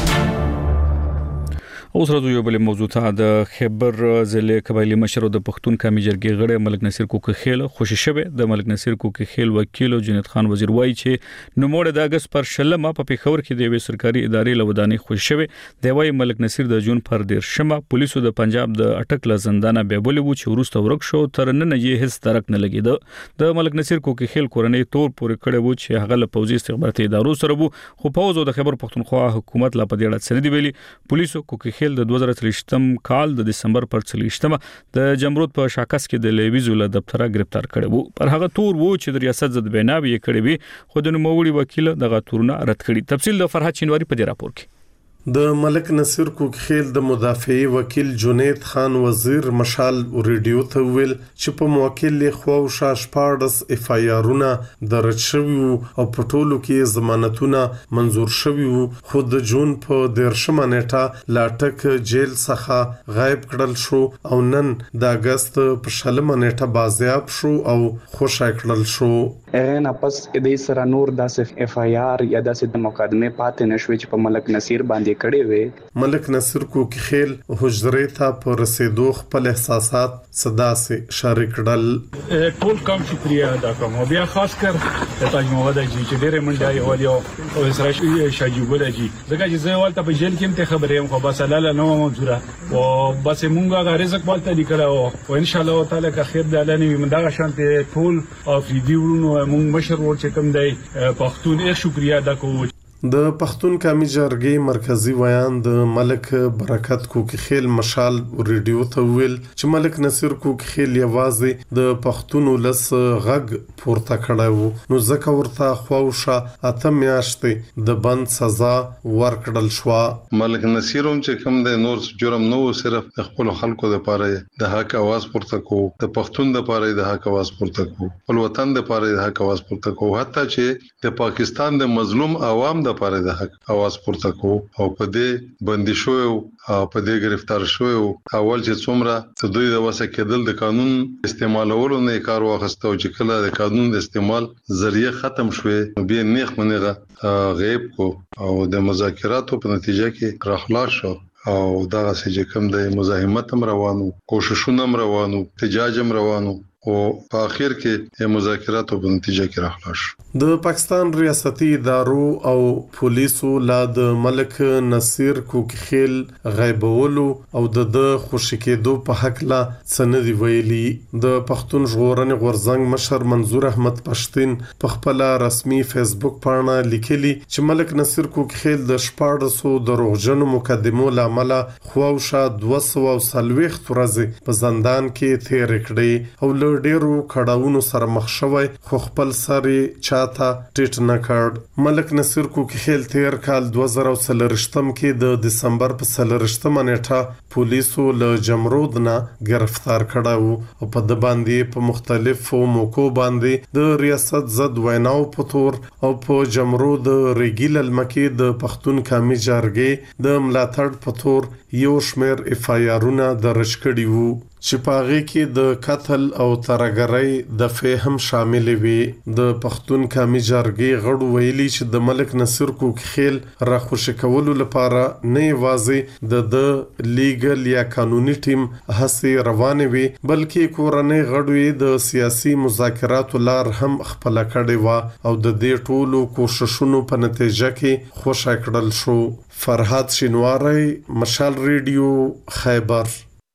اوس راځو یو بل موضوع ته د خبر ضلع قبایلی مشر د پښتون قومي جرګې غړي ملک نصیر کوکه خیل خوشی شوه د ملک نصیر کوکه خیل وکیل جنید خان وزیر وایي چې نوموړ د اگست پر شلمه په پیښور کې د وی سرکاري ادارې لودانې خوشی شوه دی وایي ملک نصیر د جون پر ډیر شمه پولیسو د پنجاب د اٹک ل زندانه به بولې و چې ورسته ورک شو تر نن یې هیڅ درک نه لګید د ملک نصیر کوکه خیل کورنۍ تور پورې کړي وو چې هغه له پوځي استخباراتي ادارو سره وو خو پوز او د خبر پښتونخوا حکومت لا په دې اړه سره دی ویلي پولیسو کوکه خیل د دوه زره اتلسم کال د دسمبر پر اتلسم د جمرود په شاکس کې د لیویزو له دفتره گرفتار کړي وو پر هغه تور وو چې د ریاست ضد بیناوي کړي وي خو د نوموړي وکیل دغه تورونه رد کړي تفصیل د فرحت چینواری په دې راپور کې د ملک نصیر کوکخیل د مدافعي وکیل جنید خان وزیر مشال ریډیو ته ویل چې په موکل له خو شاش پاردس اف آی آرونه درج شوی او په ټولو کې ضمانتونه منزور شوی خو د جون په دیرشمه نیټه لاټک جیل څخه غایب کړل شو او نن د اگست په شلمه نیټه بازیاب شو او خوشا کړل شو اغه نه پس دې سره نور داسې اف آی آر یا داسې د مقدمه پاتې نشوي چې په ملک نصیر باندې کړي وي ملک نصیر کوکخیل حجرې ته پر رسیدو خپل احساسات صدا سي شریک کړل ټول کوم شکریا ادا کوم بیا خاص کر د تاج محمد جی چې ډېر منډای اولیو او اسرائیل شاجوبه دي ځکه چې زه ولته په جیل کې ته خبرې هم خو بس لاله نو منظوره او بس مونږه غریزک ولته لیکلو او ان شاء الله تعالی که خیر د لانی مندغه شانته ټول افریدیونو مونږ مشر ور چې کوم دی پښتون یې شکریا ادا کوو د پښتون قومي جرګې مرکزی ویان د ملک برکت کوکخیل مشال ریډیو ته ویل چې ملک نصیر کوکخیل یوازې د پښتون ولس غږ پورته کړو نو ځکه ورته خوښه اته میاشتې د بند سزا ورکړل شو ملک نصیر هم چې کوم د نور جرم نو صرف خپل خلکو لپاره د حق आवाज پورته کو د پښتون لپاره د حق आवाज پورته کو خپل وطن لپاره د حق आवाज پورته کو حتی چې د پاکستان د مظلوم عوام لپاره د حق आवाज پورته کو او په دې بندي شو او په دې گرفتار شو اول چې څومره د دوی د وسه کېدل د قانون استعمالولو نه کار واخستو چې کله د قانون د استعمال ذریعہ ختم شوه به نیخ منغه غیب کو او د مذاکراتو په نتیجه کې راخلاص شو او دغه چې کوم د مزاحمت روانو کوششونه روانو احتجاج روانو او په اخر کې مذاکرات په نتیجه کې راخلاص د پاکستان ریاستي ادارو او پولیسو لا د ملک نصیر کوکخیل غیبولو او د خوشی کېدو په حق لا سندي ویلي د پښتون ژغورنې غورځنګ مشر منظور احمد پښتين په خپل رسمي فیسبوک باندې لیکلي چې ملک نصیر کوکخیل د شپاړسو دروغجنو مقدمو لامل خوښه دوه سوه وسلويخت ورځې په زندان کې تیر کړي او ډیرو کډاونو سره مخ شوی خو خپل سری چاته ټیټ نه کړ ملک نصیر کوکخیل تیر کال دوه زره څلورشتم کې د دسمبر په څلورشتم نیټه پولیسو له جمرود نه گرفتار کړو او په د باندې په مختلفو موکو باندې د ریاست ضد ویناو په تور او په جمرود ریګیل المکی د پښتون قومي جرګې د ملاتړ په تور یو شمیر اف آی آرونه درج کړي وو چې پاغه کې د قتل او ترګرۍ د فهم شامل وي د پښتون قومي جرګې غړو ویلي چې د ملک نصیر کوکخیل راخوش کولو لپاره نه واځي د د لیګل یا قانوني ټیم هڅې روانې وي بلکې کورنۍ غړو د سیاسي مذاکراتو لار هم خپل کړي وا او د دې ټولو کوششونو په نتیجه کې خوشا کړل شو فرحات شینواری مشال ریډیو خیبر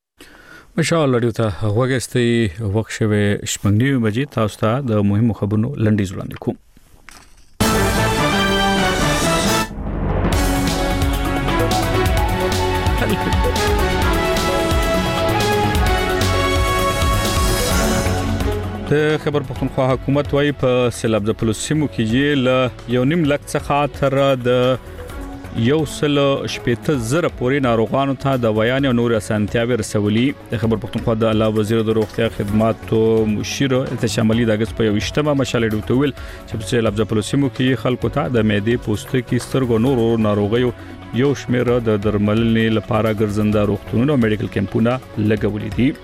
مشال لري ته وګستې وخت شوه شپږ بجې تاسو ته د مهمو خبرونو لنډیز وړاندې کوم د خبر پښتونخوا حکومت وايي په سیلاب ځپلو سیمو کې ل یو نیم لک څخه تر د یو سل شپږ زره پورې ناروغانو ته د ویان او نور اسانتیاوي رسولي. د خبر پښتونخوا د اعلی وزیر د روغتیا خدماتو مشیر اتشاملي د اگست په یو شتمه مشال ډوتویل چې په سیلاب ځپلو سیمو کې خلکو ته د معدې پوستکي سترګو نور ناروغیو یو شمېر د درملنې لپاره ګرځنده روغتونونو او میډیکل کیمپونه لګولې دي.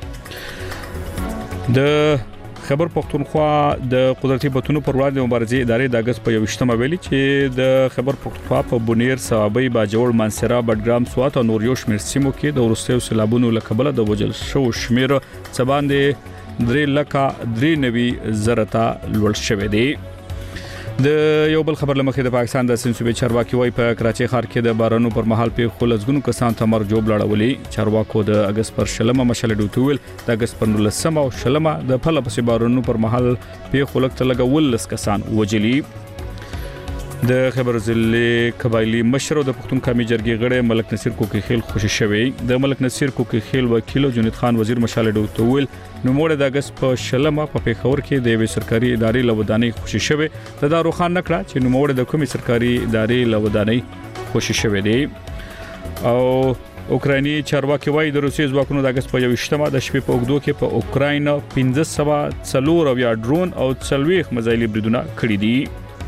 د خبر پښتونخوا د قدرتي بتونو پر وړاندې مبارزې ادارې د اگست په یو شتمه ویلي چې د خبر پښتونخوا په بونیر صوابي باجوړ مانسرا بډګرام سوات او نور یو شمېر سیمو کې د ورستیو سیلابونو لکبله د وجل شو شمیر څباندې درې لکه درې نوي زرتا لوړ شوې دي. د یو بل خبر لمخې د پاکستان د سنسوبې چارواکي وای په کراچي ښار کې د بارانو پر مهال په خلزګونو کسان ته مرګ جوړ لړولې. چارواکو د اگست پر شلمه مشال ډوتویل د اگست پر نولسمه او شلمه د پله پسې بارانو پر مهال په خلک ته لګول لس کسان وجلی. د خبر ضلع قبایلی مشر د پښتون قومي جرګې غړي ملک نصیر کوکی خیل خوشی شوی. د ملک نصیر کوکی خیل وکیل جنید خان وزیر مشال ډوتویل نو موږ د اگست په شلمه په پیښور کې د وی سرکاري ادارې لوداني خوشی شوی. د دارو خان نکړه چې نو موږ د کومي سرکاري ادارې لوداني خوشی شوی دی. او اوکرایني چارواکي وایي د روسي ځواکونو د اگست په یو شتمه د شپې په اوګدو کې په اوکراین پنځه سوه څلور او یا ډرون او څلويخ مزایلی بریدونه کړی دي.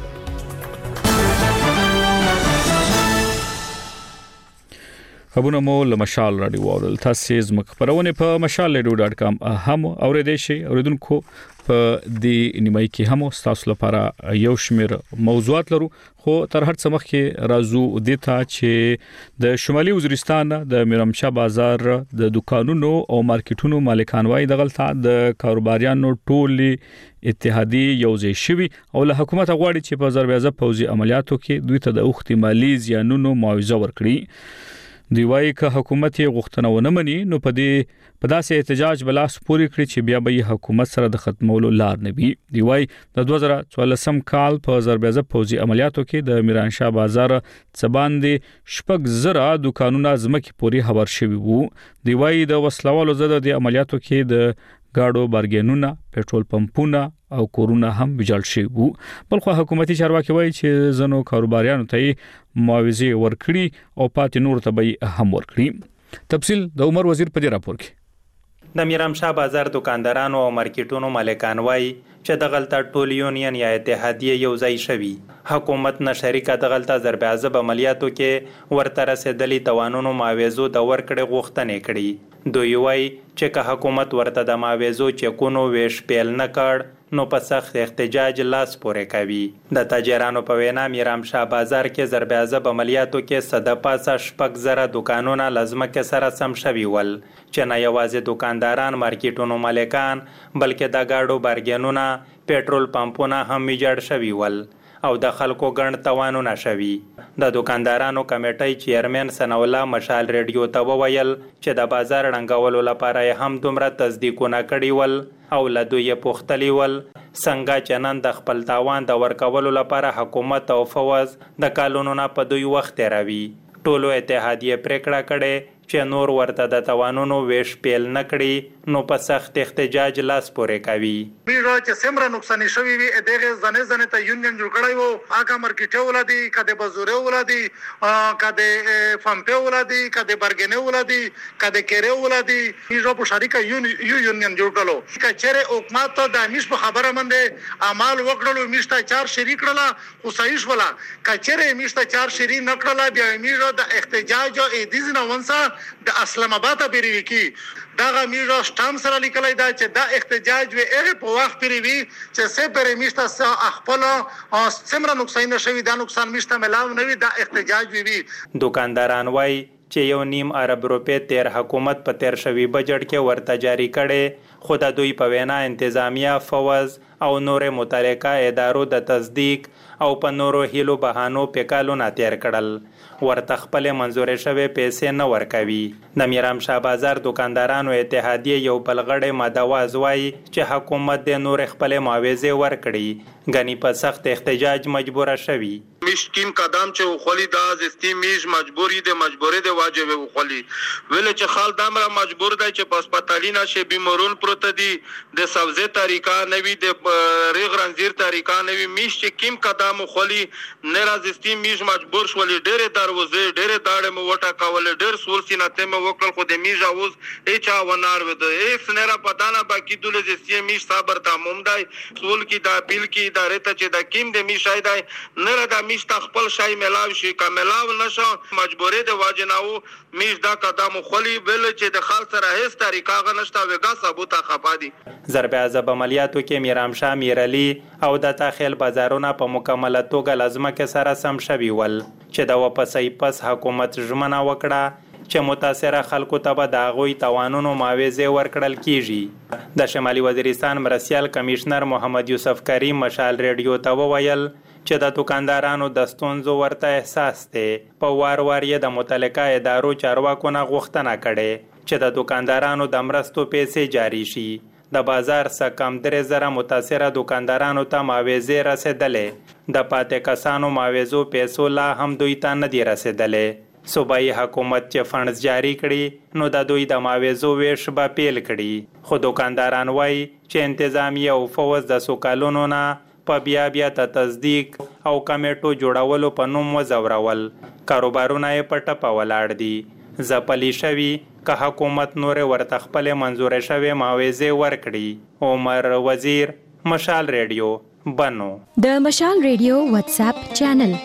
خبرونه مو له مشال رادیو اورل تاسو زموږ خبرونه په مشال رادیو ډاټ کام هم اوریدئ شئ. اوریدونکو په دې نیمای کې هم تاسو لپاره یو شمیر موضوعات لرو خو تر هر څه مخکې راځو د ته چې د شمالي وزیرستان د میرامشاه بازار د دکانونو او مارکیټونو مالکان وای د غلطه د کاروباریانو ټولي اتحادی یوځای شوی او له حکومت غواړي چې په ضربېزه پوزي عملیاتو کې دوی ته د احتمالي زیانونو معاوضه ورکړي. دی وایي که حکومت یې غوښتنه ونه مني نو په دې په داسې احتجاج بلاس پوری کړی چې بیا به حکومت سره د ختمولو لار نه وي. دی وایي د دوه زره څوارلسم کال په ضربېزه پوزي عملیاتو کې د میرانشاه بازار څباندې شپږ زره دکانونه ځمکې پوري خبر شوي وو. دی وایي د وسلوالو زده د عملیاتو کې د گاډو بارګینونه پېټرول پمپونه او کورونه هم ویجاړ شوي وو. بلخو حکومتي چارواکي وایي چې زنو کاروباریانو ته معاوضه ورکړي او پاتې نور ته به هم ورکړي. تفصیل د عمر وزیر په دې راپور کې. د میرامشاه بازار دکاندارانو او مارکیټونو مالکان وایي چې د غلطه ټول یونین یا اتحادیه یو ځای شوي. حکومت نه شریکه د غلطه ضربېعذاب عملیاتو کې ورته رسېدلي توانونو معاوضو د ورکړې غوښتنې کړي. دوی وایي چې که حکومت ورته د معاوضو چکونو ویش پیل نه کړ نو په سخت احتجاج لاس پورې کوي. د تاجرانو په وینا میرامشاه بازار کې ضربېعذاب عملیاتو کې صد پاسه شپږ زره دکانونه لازمکه سره سم شوي ول چې نه یوازې دکانداران مارکیټونو مالکان بلکې د گاډو بارګینونه پېټرول پمپونه هم ویجاړ شوي ول او د خلکو ګڼ توانونه شوي. د دکاندارانو کمیټې چیرمن سنولا مشال ریډیو ته وویل چې د بازار رنګولو لپاره هم دومره تصدیقونه کړي ول او له دوی پوښتلي ول څنګه چې نن د خپل تاوان د ورکولو لپاره حکومت او فوز د کالونو په دوی وخت راوي. ټولو اتحادیه پریکړه کړي چې نور ورته د توانونو ویش پیل نکړي نو په سخت احتجاج لاس پورې کوي. میرا چې سمره نقصان شوی وي دغه ځنه ځنه ته یونین جوړ کړی وو هغه مارکیټ ولادي کده بازوره ولادي کده فامپه ولادي کده برګنه ولادي کده کېره ولادي میرا په شریکه یو یونین جوړ کړلو کچره حکومت ته د میش په خبره منده اعمال وکړلو میشته چار شریک کړلا او صحیح ولا کچره میشته چار شری نکړلا بیا میرا د احتجاج او ایدیز نه ونسا د اسلام آباد بیروي کی دا میرا شتام سره لیکلای دا چې دا احتجاج وی هغه په وخت پیریوي چې سه پرې میشته خپل سمره نقصان نشوي دا نقصان میشته ملاو نوي دا احتجاج وی. دکانداران وای چې یو نیم ارب روپے تیر حکومت په تیر شوی بجټ کې ورته جاری کړي خو د دوی په وینا انتظامیه فوز او نورې متعلقه ادارو د تصدیق او په نورو هیلو بهانو په کالونه تیر کړل ورته خپل منزورې شوی پیسې نه ورکوي. د میرام شاه بازار دکاندارانو اتحادیه یو بلغړی مدواز وایي چې حکومت د نور خپل معاوضه ورکړي غني په سخت احتجاج مجبور شوی. مشکین قدم چې خولي د ازستی میج مجبوری د مجبوري د واجب خولي ویل چې خال دمره مجبور دی چې په هسپتالینه شي بیمارون پروت دي د سبزه طریقه نوی د ریغ رنزیر طریقه نوی میش چې کیم قدم خولي نه رازستی میج مجبور شولي ډېر دروازه ډېر داړه مو وټا کول ډېر سول سینته مو وکړ خو د میج اوس اچا ونار ود ایس نه را پدانه باقی دول زستی میج صبر تمام دی سول کی د اپیل کی ادارې ته چې د کیم د میش شای دی نه را د میش خپل شای ملاو شي کملاو نشو مجبورې د واجناو میش دا قدم خولي بل چې د خال سره هیڅ طریقه غنښت وګا ثبوت خپادي. ضرب عذاب عملیاتو کې میرام شاه میرعلی او د تاخیل بازارونه په مکمله توګه لازمه کې سره سم شوي ول چې د واپسې پس حکومت ژمنه وکړه چې متاثره خلکو ته به د هغوی توانونو معاوضې ورکړل کیږي. د شمالي وزیرستان مرستیال کمشنر محمد یوسف کریم مشال ریډیو ته وویل چې د دکاندارانو د ستونزو ورته احساس دی. په وار وار یې د متعلقه ادارو چارواکو نه غوښتنه کړې چې د دکاندارانو د مرستو پیسې جاری شي. د بازار څخه کم درې زره متاثره دکاندارانو ته معاوضې رسېدلې. د پاتې کسانو معاوضو پیسو لا هم دوی ته نه دی رسېدلې. صوبایي حکومت چې فنډز جاری کړي نو د دوی د معاوضو ویش به پیل کړي. خو دکانداران وایي چې انتظامیه او فوز د څو کلونو نه په بیا بیا ته تصدیق او کمیټو جوړولو په نوم وزورول کاروبارونه یې په ټپه ولاړ دي. ځپلي شوي که حکومت نورې ورته خپلې منظورې شوې معاوضې ورکړي. عمر وزیر، مشال ریډیو، بنو. د مشال ریډیو واتس اپ چینل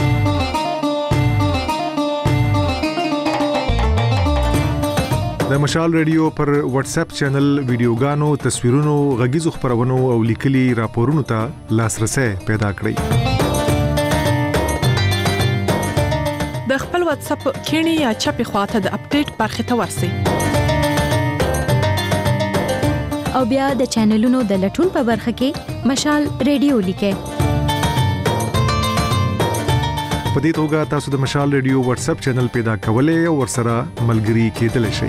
د مشال ریډیو پر واتس اپ چینل ویډیوګانو، تصویرونو، غږیزو خبرونو او لیکلي راپورونو ته لاسرسي پیدا کړئ. د خپل واتس اپ کینی یا چپی خواته د اپډیټ برخه ته ورسئ. او بیا د چینلونو د لټون په برخه کې مشال ریډیو لیکئ. په دې توګه تاسو د مشال ریډیو واتس اپ چینل پیدا کولای او ورسره ملګري کېدلی شئ.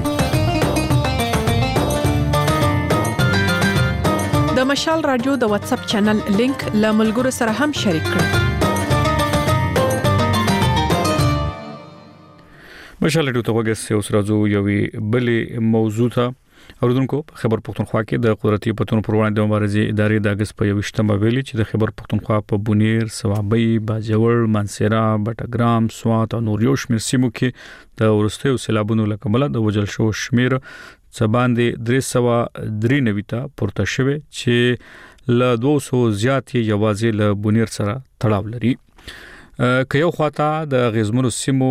د مشال رادیو د واتس اپ چینل لینک له ملګرو سره هم شریک کړئ. مشال ریډیو ته وګورئ اوس راځو یوې بلې موضوع ته. اوردونکو خبر پښتونخوا کې د قدرتي پتون پر وړاندې د مبارزې ادارې د اگست په یوشتمه ویلي چې د خبر پښتونخوا په بونیر، سوابي، باجوړ، منصيرا، بټګرام، سوات او نور یو شمېر سیمو کې د ورستیو سیلابونو له کبله د وجل شو شمیر څه باندې درې سوه درې نوي ته پورته شوه چې له دوه سوه زیات یوازې له بونیر سره تړاو لري. که یو خواته د غزمنو سیمو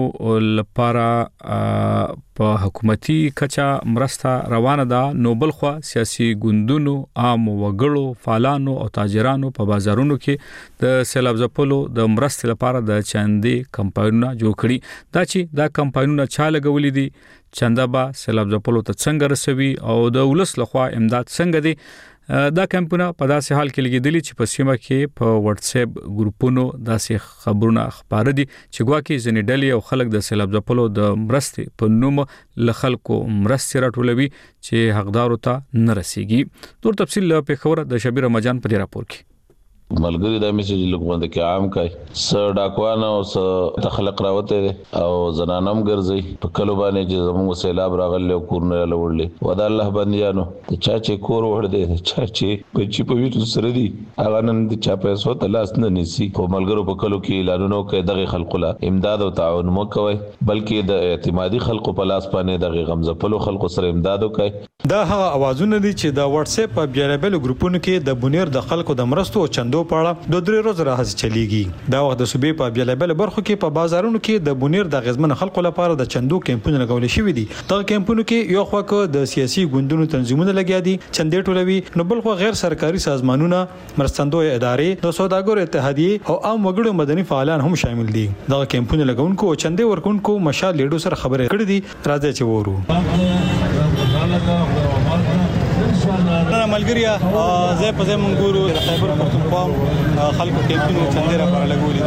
لپاره په حکومتي کچا مرسته روانه ده، نو بل خوا سیاسي ګوندونو، عام وګړو، فعالانو او تاجرانو په بازارونو کې د سیلاب ځپلو د مرستې لپاره د چاندې کمپاینونه جوړ کړي. دا چې دا کمپاینونه چا لګولې دي، چنده به سیلاب ځپلو ته څنګه رسوي او د ولس لخوا امداد څنګه دي. دا کمپونه په داسې حال کې لګیدلي چې په سیمه کې په واتس اپ ګروپونو داسې خبرونه خبره دي چې ګواکې ځنې ډلې او خلک د سیلاب ځپلو د مرستې په نوم له خلکو مرستې راټولوي چې حقدارو ته نه رسیږي. نور تفصیل له پیښور د شبیر رمضان په راپور کې. ملګری د میسج لګوند کې عام کای س ډاکوان او س تخلق راوته او زنانم ګرځي په کلو باندې چې زموږ سیلاب راغلی او کورونه لوړلې ودا الله بنديانو ته چا چې کور وړ دې چا چې په چی په ویټو سره دي هغه نن د چا پیسو ته لاس نه نسی. خو ملګرو په کلو کې اعلانونه کوي دغه خلکو لا امداد او تعاون مو کوي، بلکې د اعتمادي خلکو په لاس باندې دغه غمزه په خلکو سره امداد کوي. دا هغه اوازونه دي چې د واتس اپ په بیلابل ګروپونو کې د بونیر د خلکو د مرستو او چندو پاړه د درې ورځې راځي چلیږي. دا وخت د صوبې په بیلابل برخو کې په بازارونو کې د بونیر د غزمن خلکو لپاره د چندو کمپونه لګول شوې دي. دا کمپونه کې یو خوا د سیاسي ګوندونو تنظیمونه لګیا دي، چندې ټولوي، نو بل خو غیر سرکاري سازمانونه، مرستندوی ادارې، د سوداګرو اتحادیه او عام وګړو مدني فعالان هم شامل دي. دا کمپونه لګونکو او چندې ورکونکو مشال لیډو سره خبرې کړې دي. راځي چې وورو نه ملګریا زه په زم ګورو د خیبر پختونخوا خلکو کیمپینو چندره پر لګولې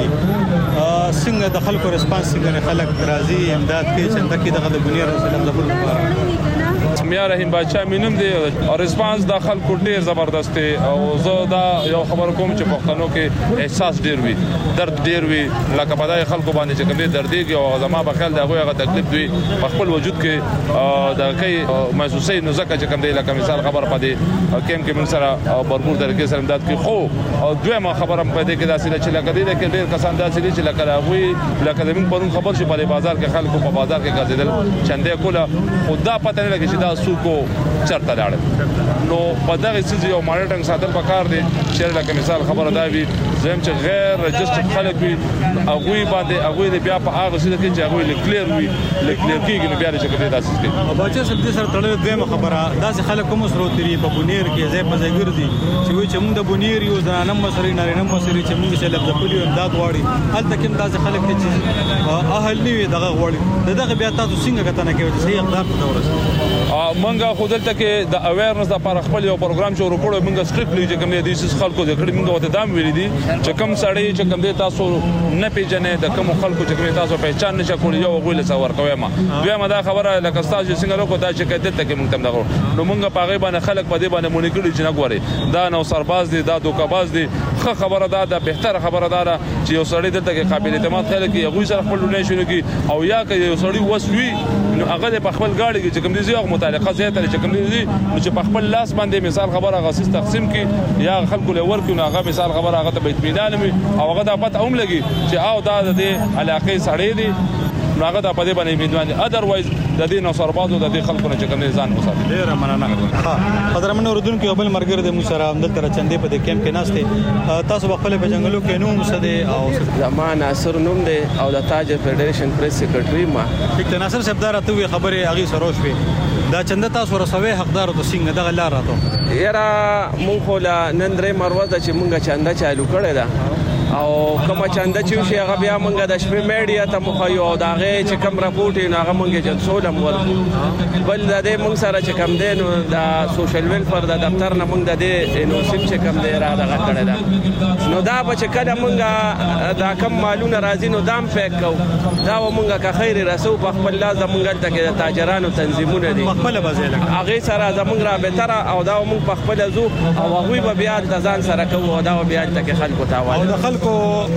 دي څنګه د خلکو ریسپانس څنګه خلک راضي امداد کوي څنګه کې دغه د بنیر رسول الله میا رحیم بادشاہ مینم دی او ریسپانس د خلکو ډیر زبردست دی او زه دا یو خبر کوم چې پښتنو کې احساس ډیر وي درد ډیر وي لکه په دای خلکو باندې چې کوم دردېږي او زما په خیال دا هغه تکلیف وي په خپل وجود کې دا کوي محسوسې نو ځکه چې کوم دی لکه مثال خبر پدې کیم کې من سره برپور طریقې سره امداد کوي خو او دویمه خبره هم پدې کې دا چې لکه دې کې ډیر کسان دا چې لکه راوي لکه زمون پرون خبر شي په بازار کې خلکو په بازار کې ګرځیدل چندې کوله خدا پته نه لګي چې دا سوکو چرته لاړ نو په دغه څه یو مانیټرینګ ساتل پکار دي چې لکه مثال خبره دا وي زم چې غیر رجسټر خلک وي هغه باندې هغه بیا په هغه څه کې چې هغه لیکلیر وي لیکلیر کېږي نو بیا چې کوي تاسو کې او بچا سم دې سره تړلې دویمه خبره دا چې خلک کوم سره تری په بونیر کې ځای په ځای ګرځي چې وي چې موږ د بونیر یو ځانم مسری نارینه مسری چې موږ چې لفظ په یو امداد واړي هل تکم دا چې خلک چې اهل نیوي دغه واړي دغه بیا تاسو څنګه کتنه کوي چې صحیح اقدام ته ورسې منګه خودلته کې د اویرنس لپاره خپل یو پروګرام چې ورکوړو موږ سټریکټلی چې کوم دي د خلکو د کړي موږ وته دام ویل دي چې کوم سړی چې کوم دي تاسو نه پیژنې د کوم خلکو چې کوم تاسو پہچان نشئ کولای یو غوله څور کوي ما دوی ما دا خبره لکه تاسو څنګه لوکو دا چې کده ته کې موږ تم دغه نو موږ په غیبه نه خلک په دې باندې مونږ کړي چې نه غوري دا نو سرباز دي دا دوکاباز دي خه خبره دا د بهتر خبره دا چې یو سړی دلته کې قابل اعتماد خلک یې غوي سره خپل نه شنو کی او یا که یو سړی وسوي نو هغه په خپل گاډي کې چې کوم دي زیغه متعلقه زیاته چې کوم دي نو چې په خپل لاس باندې مثال خبره غاسیس تقسیم کی یا خلکو له ورکو نو هغه مثال خبره هغه ته به اطمینان وي او هغه د پته هم لګي چې او دا د علاقې سړی دي نو هغه د پدې باندې امیدوار دي اذروایز د دې نو سربازو د دې خلکو نه چې کوم ځان وساتي ډیر مننه ها قدرمن اوردون کې بل مرګر د موسره عمدل تر چندې په دې کیمپ کې ناشته تاسو خپل په جنگلو کې نوم سده او زمان ناصر نوم دی او د تاج فدریشن پریس سیکریټری ما ډاکټر ناصر صاحب دا راته خبره هغه سروش وي دا چنده تاسو رسوي حقدار د څنګه دغه لار راته یاره مونږ خو لا نن درې مروزه چې مونږه چنده چالو کړی دا او کوم چنده چې شي هغه بیا مونږه د شپې میډیا ته مخایو او داغه چې کوم راپورټ نه هغه مونږه جنسولم ورکو بل د دې مونږ سره چې کوم دی نو د سوشل ویلفیر د دفتر نه مونږ د دې نو سیم چې کوم دی را دغه کړی دا نو دا به چې کله مونږه دا کم مالونه راځي نو دام پیک کو دا مونږه که خیر رسو په خپل لاس د مونږ ته کې د تاجرانو تنظیمونه دي خپل بازیل هغه سره زمونږ را بهتره او دا مونږ په خپل زو او هغه به بیا د ځان سره کوو او دا بیا ته کې خلکو تاوال کو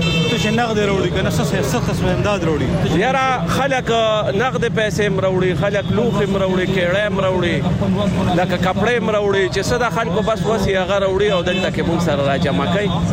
څه نقد وروړي کنه څه څه قسم امداد وروړي یاره خلک نقد پیسې مروړي خلک لوخي مروړي کېړې مروړي لکه کپڑے مروړي چې څه د خلکو بس وسی هغه وروړي او دلته کې مون سره راجمع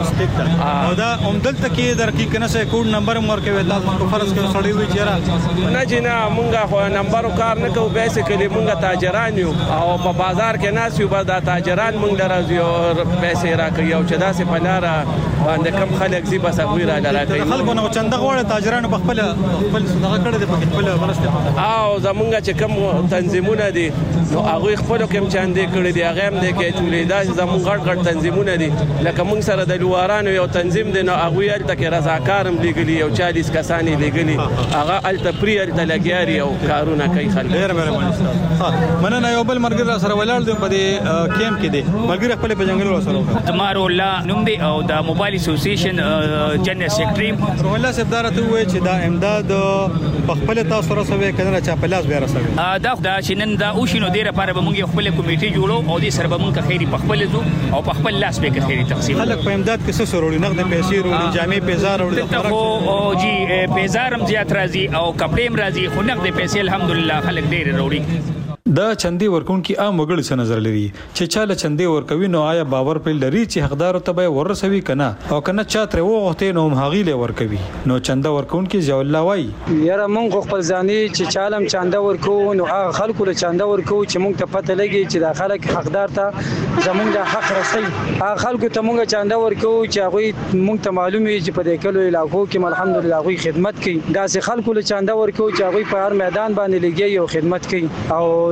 کوي او دا هم دلته کې در کې کنه څه کوډ نمبر مور کې تاسو فرض کې سړی وي چیرې نه جنا مونږه خو نمبر کار نه کوو بیسیکلی مونږه تاجران یو او په بازار کې ناس یو بس دا تاجران مونږ درځي او پیسې راکوي او چې دا سه پلاره باندې کم خلک زی بس هغه را لراکې خلکو نو چنده غوړه تاجرانو په خپل خپل صدقه کړې ده په خپل ورسته او زمونږ چې کوم تنظیمونه دي نو هغه خپل کوم چاندې کړې دي هغه هم د کې ټولې دا زمونږ غړ غړ تنظیمونه دي لکه مونږ سره د لوارانو یو تنظیم دی نو هغه یې تل رضاکارم لګلی یو چالیس کسانی لګلی هغه ال تپریل ته لګیاري او کارونه کوي خلک ډیر مهرباني ها مننه یو بل مرګ سره ولاړ دی په دې کیمپ کې دی مرګ خپل په جنگل سره تمہارو الله نوم دی او د موبایل اسوسییشن جنرال سیکریټری روح الله صاحب دارته وای چې دا امداد په خپل تاسو سره سوي کنه چې په لاس بیا رسوي دا دا چې نن دا او شینو ډیره لپاره به موږ خپل کمیټي جوړو او دې سره به موږ خیری په خپل زو او په خپل لاس به خیری تقسیم خلک په امداد کې څه سروري نقد پیسې وروړي جامې پیزار وروړي او جی پیزارم زیات راځي او کپړې هم راځي خو نقد پیسې الحمدلله خلک ډیر وروړي دا چندې ورکون کې عام وګړي څه نظر لري چې چاله چندې ورکوي نو آیا باور پر لري چې حقدار ته به ورسوي کنه او کنه چاتره وغوښته نو هغه له ورکوي نو چنده ورکون کې ځول الله وای یاره مونږ خپل ځاني چې چالم چنده ورکو نو هغه خلکو له چنده ورکو چې مونږ ته پته لګي چې دا خلک حقدار ته زمونږ د حق رسي هغه خلکو ته مونږ چنده ورکو چې هغه مونږ ته معلومي چې په دې کلو علاقو کې الحمدلله هغه خدمت کوي دا سه خلکو له چنده ورکو چې هغه په هر میدان باندې لګي او خدمت کوي او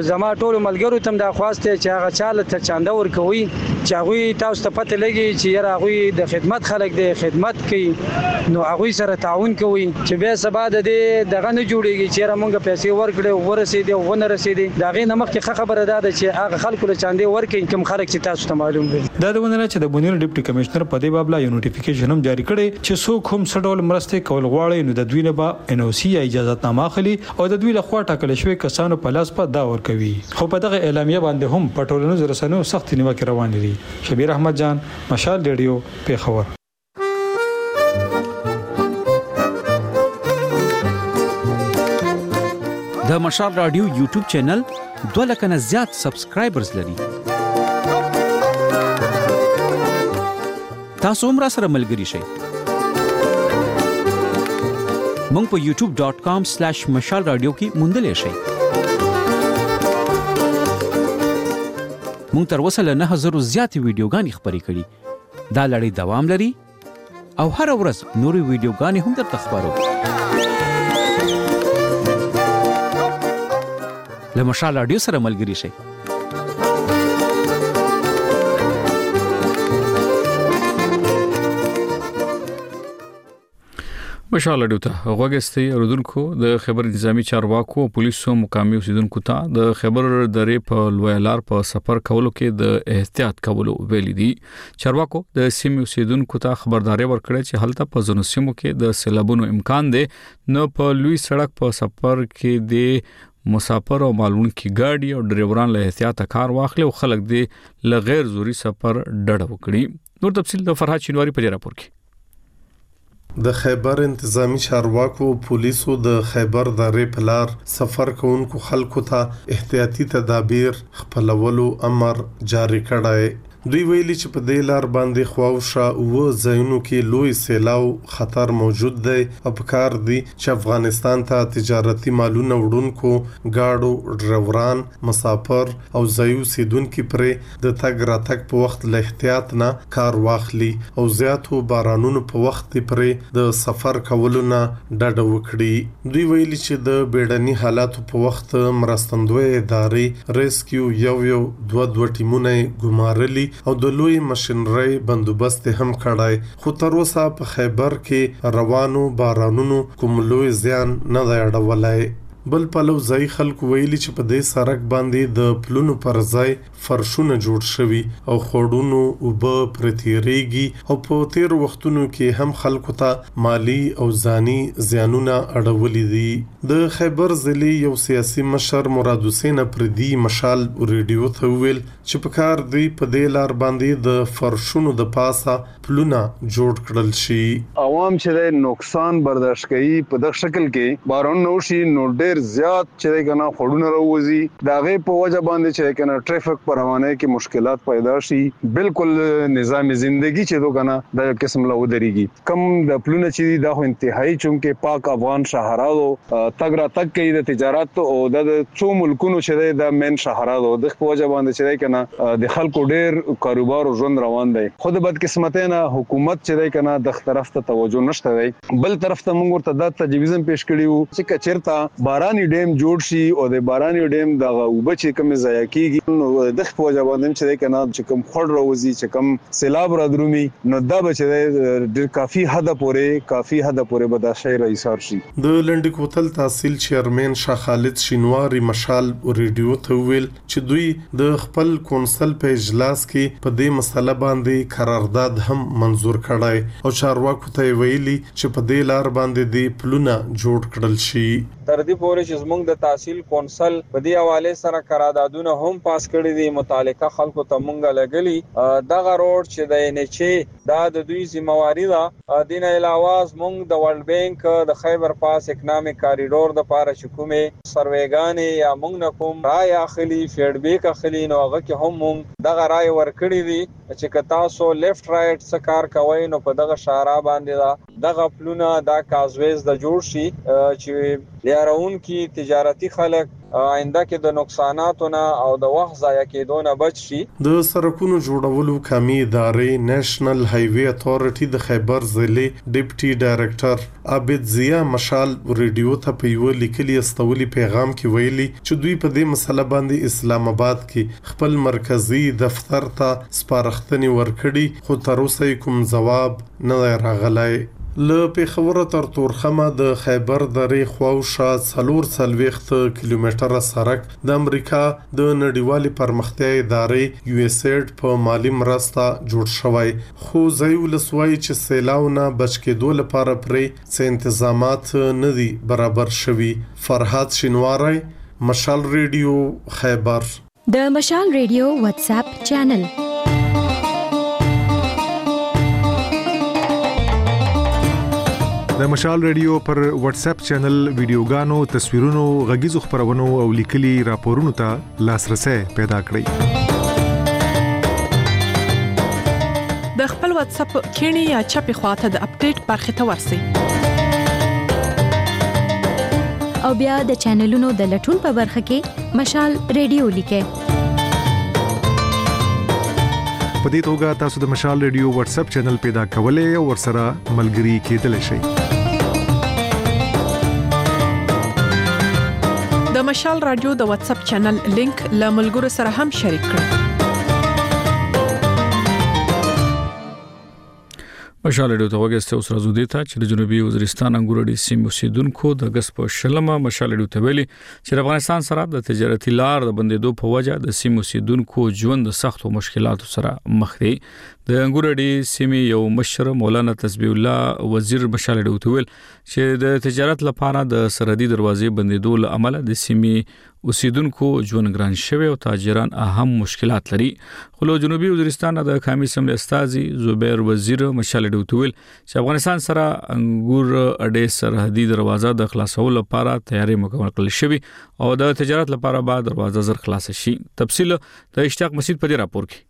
زما ټول ملګرو تم دا خواسته چې هغه چاله ته چاندا ورکوي چې هغه تاسو ته پته لګي چې یاره هغه د خدمت خلک دی خدمت کوي نو هغه سره تعاون کوي چې به سبا د دې دغه نه جوړیږي چې یاره مونږ پیسې ورکړو ورسېدي او ونه رسېدي دا غي نمخ کې خبره ده چې هغه خلکو له چاندې ورکړي کوم خلک چې تاسو ته معلوم دي دا د ونه چې د بونیر ډیپټي کمشنر په دې بابا یو نوټیفیکیشن هم جاری کړي چې څوک هم سډول مرسته کول غواړي نو د دوی نه به ان او سی اجازه نامه اخلي او د دوی له خوا ټاکل شوی کسانو په لاس په دا ورکوي خو په دغه اعلامیه باندې هم په ټولنیزو رسنیو سخت نیوکه روان دي شبیر احمد جان مشال ریډیو پیښور د مشال رادیو یوټیوب چینل دوه لک نه زیات سبسکرایبرز لري تاسو هم را سره ملګري شئ مونږ په یوټیوب ډاٹ کام سلیش مشال رادیو کې موندلی شئ مونږ تر اوسه له نه زره زیاتې ویډیوګانې خپرې کړي دا لړۍ دوام لري او هر ورځ نورې ویډیوګانې هم درته خپرو له مشال رادیو سره ملګري شئ مشال رادیو ته غوږستي اوردونکو د خبر نظامی چارواکو او پولیسو مقامي اوسیدونکو ته د خبر درې په لویلار په سفر کولو کې د احتیاط کولو ویلي دي چارواکو د سیمې اوسیدونکو ته خبرداري ورکړه چې هلته په ځینو سیمو کې د سیلابونو امکان دی نو په لوی سړک په سفر کې دی مسافر او مالونکي ګاډي او ډرایوران له احتیاط کار واخلي او خلک دی له غیر ضروري سفر ډډه وکړي نور تفصیل د فرحات شینواری په راپور کې د خیبر انتظامی چارواکو پولیسو د خیبر درې پلار سفر کوونکو خلکو ته احتیاطي تدابیر خپلولو امر جاری کړی دوی ویلي چې په دې لار باندې خواوشا او ځایونو کې لوی سیلاو خطر موجود دی او پکار دی چې افغانستان ته تجارتي مالونه وړونکو گاډو ډرایوران مسافر او ځایو سیدونکو پرې د تګ راتګ په وخت له احتیاط نه کار واخلي او زیاتو بارانونو په وخت پرې د سفر کولو نه ډډه وکړي دوی ویلي چې د بیړني حالاتو په وخت مرستندوی ادارې ریسکیو یو یو دوه دوه ټیمونه ګمارلي او د لوی ماشينري بندوبست هم کړای خو تر اوسه په خیبر کې روانو بارانونو کوم لوی زیان نه دی اړولای بل پلو ځای خلکو ویلي چې په دې سړک باندې د پلونو پر ځای فرشونه جوړ شوي او خوړونو او په پرتیریږي او په تیر وختونو کې هم خلکو ته مالی او ځاني زیانونه اړولې دي د خیبر ضلع یو سیاسي مشر مراد حسین پردي مشال ریډیو ته ویل چې په کار دی په دې لار باندې د فرشونو د پاسه پلونه جوړ کړل شي عوام چې نقصان برداشت کوي په دغه شکل کې بارون نو شي نو ډېر زیات چې کنه خړونه راوځي داغه په وجه باندې چې کنه ټریفیک پر روانه کې مشکلات پیدا شي بالکل نظام ژوندۍ چې دو کنه د قسم له ودرېږي کم د پلونه چې دا خو انتهایی چونکه پاک افغان شهرانو تګ را تګ کوي د تجارت او د څو ملکونو چې د مین شهرانو د په وجه باندې چې کنه د خلکو ډېر کاروبار او ژوند روان دی خود بدقسمتۍ نه حکومت چې کنه د طرف ته توجه نشته دی بل طرف ته موږ ورته د تجویز پیش کړیو چې کچرتا باراني ډیم جوړ شي او د باراني ډیم دغه وبچ کم ضایع کیږي نو د خپل ځوانم چې کنه چې کم خړ راوځي چې کم سیلاب را درومي نو دا بچ د کافي حد پورې کافي حد پورې بداشي رئیسار شي د لنډ کوتل تحصیل چیرمن شاه خالد شینواری مشال ریډیو ته ویل چې دوی د خپل کونسل په اجلاس کې په دې مسله باندې قرارداد هم منزور کړای او چارواکو ته ویلي چې په دې لار باندې دی پلونه جوړ کړل شي تر دې پورې چې زموږ د تحصیل کونسل په دې حواله سره قراردادونه هم پاس کړی دي متعلقه خلکو ته مونږ لګلی دغه روډ چې د انچې دا د دوی ذمہواری ده دین علاوه زموږ د ورلد بانک د خیبر پاس اکنامک کاریډور د پاره چکومه سروېګانې یا مونږ نه کوم رای اخلي فیډبیک اخلي نو هغه کې هم مونږ دغه رای ورکړی دي چې کتا سو لیفت رائټ څه کار کوي نو په دغه شارع باندې دا دغه پلونه دا کازویز د جوړ شي چې لیارون کې تجارتي خلک آینده کې د نقصاناتو نه او د وخت ضایع کېدو نه بچ شي. د سرکونو جوړولو قومي ادارې نېشنل هایوي اتھارټي د خیبر ضلع ډیپټي ډایریکټر عابد ضیا مشال ریډیو ته په یو لیکلي استولي پیغام کې ویلي چې دوی په دې مسله باندې اسلام آباد کې خپل مرکزی دفتر ته سپارښتنې ورکړي خو تر اوسه کوم جواب نه راغلی. له پیښور تر تورخمه د خیبر درې خواوشا څلور څلوېښت کیلومتره سړک د امریکا د نړیوالې پرمختیا ادارې یو اس ایډ په مالی مرسته جوړ شوی خو ځای ولسوي چې سیلاو نه بچ کېدو لپاره پرې څه انتظامات نه دي برابر شوي. فرحات شینواری، مشال ریډیو، خیبر. د مشال ریډیو واتس اپ چینل د مشال ریډیو پر واتس اپ چینل ویډیوګانو، تصویرونو، غږیزو خبرونو او لیکلي راپورونو ته لاسرسي پیدا کړئ. د خپل واتس اپ کینی یا چپی خواته د اپډیټ برخه ته ورسی او بیا د چینلونو د لټون په برخه کې مشال ریډیو لیکه. په دې توګه تاسو د مشال ریډیو واتس اپ چینل پیدا کولای او ورسره ملګري کېدلی شئ. د مشال رادیو د واتس اپ چینل لینک له ملګرو سره هم شریک کړئ. مشال ریډیو ته وګورئ اوس راځو دي ته چې د جنوبي وزیرستان انګور ډي سیمو اوسیدونکو د اگست په شلمه مشال ریډیو ته ویلي چې افغانستان سره د تجارتي لار د بندیدو په وجه د سیمو اوسیدونکو ژوند د سختو مشکلاتو سره مخ دي. د انګور ډي سیمې یو مشر مولانا تسبیح الله وزیر مشال ریډیو ته ویل چې د تجارت لپاره د سرحدي دروازې بندیدو له امله د سیمې اوسیدونکو ژوند ګران شوی او تاجران اهم مشکلات لري. خو له جنوبي وزیرستان د قومي اسمبلی استازي زبیر وزیر مشال ریډیو ته ویل چې افغانستان سره انګور اډې سرحدي دروازه د خلاصولو لپاره تیاری مکمل کړل شوی او د تجارت لپاره به دروازه زر خلاص شي. تفصیل د اشتیاق مسعود په دې راپور کې.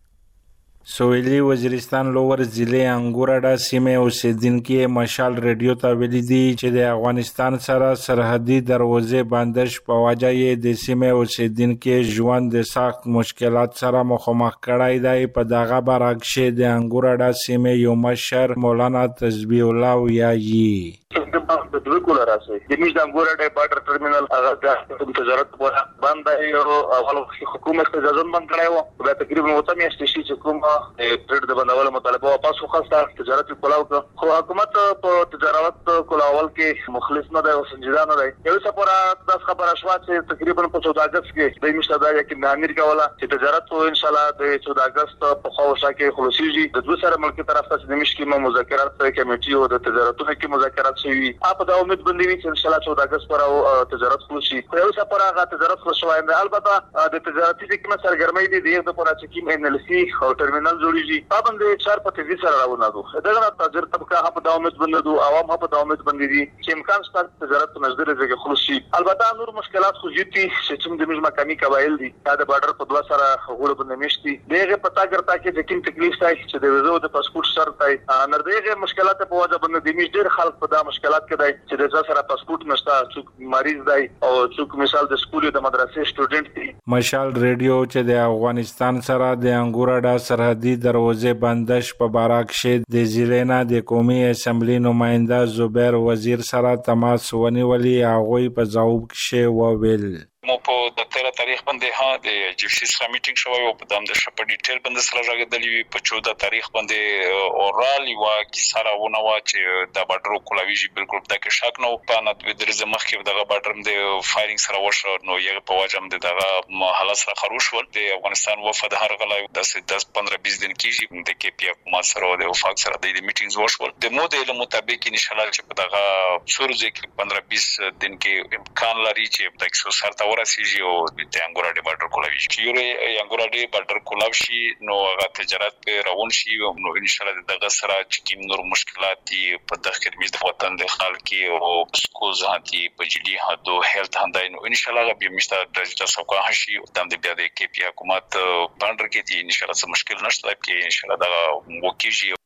سویلی وزیرستان لوور ضلع انګورډا سیمه اوسیدونکو مشال ریډیو ته ویلي دي چې د افغانستان سره سرحدي دروازې بندش په وجه یې د سیمه اوسیدونکو ژوند د سخت مشکلات سره مخامخ کړای دی. په دغه برعکس د انګورډا سیمه یو مشر مولانا تسبیح الله ویایي د دوی کول راځي د میش د انګورډا بارډر ټرمینل هغه د تجارت په بند دی او اول حکومت اجازه بند کړای و دا تقریبا وته میاشتې شي چې کوم ټریډ د بندولو مطالبه واپس وخسته تجارت کولاو خو حکومت په تجارت کولاول کې مخلص نه دی او سنجیدانه نه دی. یو څه پر د خبره شوا چې تقریبا په چودہ اگست کې د میش د یقین امیر کوله چې تجارت او ان شاء الله د چودہ اگست په خوښه کې خلاصيږي. د دوه سره ملکی طرف ته د میش کې مذاکرات کمیټي او د تجارتونو کې مذاکرات شوي. په دا امید باندې چې ان شاء الله چودہ اگست پر او تجارت خلاصي. خو یو څه پر هغه تجارت خلاصوي البته د تجارتي ځکه سرګرمۍ دي د د پر چې کې ان ال سی او ټرمینل جوړیږي. په باندې چار په تیزی سره روانه دي. دغه تاجر طبقه په دا امید باندې دي عوام په دا امید باندې دي چې امکان شته تجارت نظر ځکه خلاصي. البته نور مشکلات خو جدي چې څومره د موږ مقامي قبایل دي دا د بارډر په دوه سره غوړ باندې میشتي دغه پتا ګرځا کې د کوم تکلیف ځای چې د ویزو د پاسپورت شرط دی نر دغه مشکلات په وجه باندې د میش ډیر خلک په دا مشکلات کې دی چې د سره پاسپورت نشته څوک مریض دی او څوک مثال د سکول د مدرسې سټوډنټ دی. مشال ریډیو چې د افغانستان سره د انګورډا سرحدي دروازې بندش په بارکشه د ضلع د قومي اسمبلی نماینده زبیر وزیر سره تماس ونیولي. هغه په ځواب کې وویل مو په د تیر تاریخ باندې ها د جیفسی سره میټینګ شوی او په دام د شپ ډیټیل باندې سره راغلی وي. په چودہ تاریخ باندې اورال یو کیسه راونه وا چې د بارډر کولاویږي بالکل د کې شک نه په نه د درځ مخ کې دغه بارډر د فایرینګ سره وشو نو یو په واجب د دغه محله سره خروش ول د افغانستان وفد هر غلای د دس پندرہ بیس دن کېږي د کې پی حکومت سره او د وفاق سره د میټینګز وشول. د موډل مطابق ان شاء الله چې په دغه سورځ کې پندرہ بیس دن کې امکان لري چې د څو سره ورسیږي او د انګورډا بارډر کولاوي شي. یوه انګورډا بارډر کولاو شي نو هغه تجارت په روان شي نو ان شاء الله دغه سره چې کوم نور مشکلات دي په داخل میز د وطن د خلک او سکوز هاتي په جدي هدو هیلث هندای نو ان شاء الله به مشته د سوکا شي د بیا د کې پی حکومت باندې کې دي ان شاء الله څه مشکل نشته کې ان شاء الله دا وکیږي.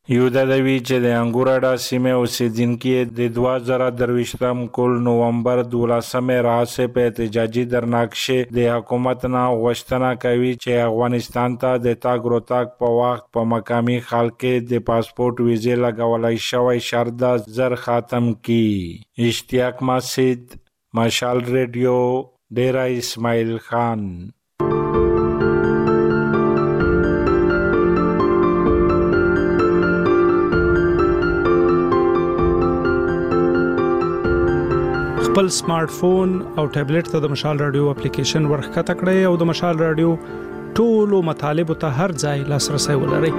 یو د دوی چې د انګوراډا سیمه اوسیدونکو د دوه زره درویشتم کول نومبر دولسمه راځي په احتجاجي درناکشه د حکومت نه غوښتنه کوي چې افغانستان ته د تاګ روتاګ په وخت په مقامي خلک د پاسپورت ویزه لګولای شوی شرط زر ختم کی. اشتیاق مسجد، مشال ریډیو، ډیرا اسماعیل خان. خپل سمارټ فون او ټابلیټ ته د مشال رادیو اپلیکیشن ورخته کړئ او د مشال رادیو ټولو مطالب ته هر ځای لاسرسي ولرئ.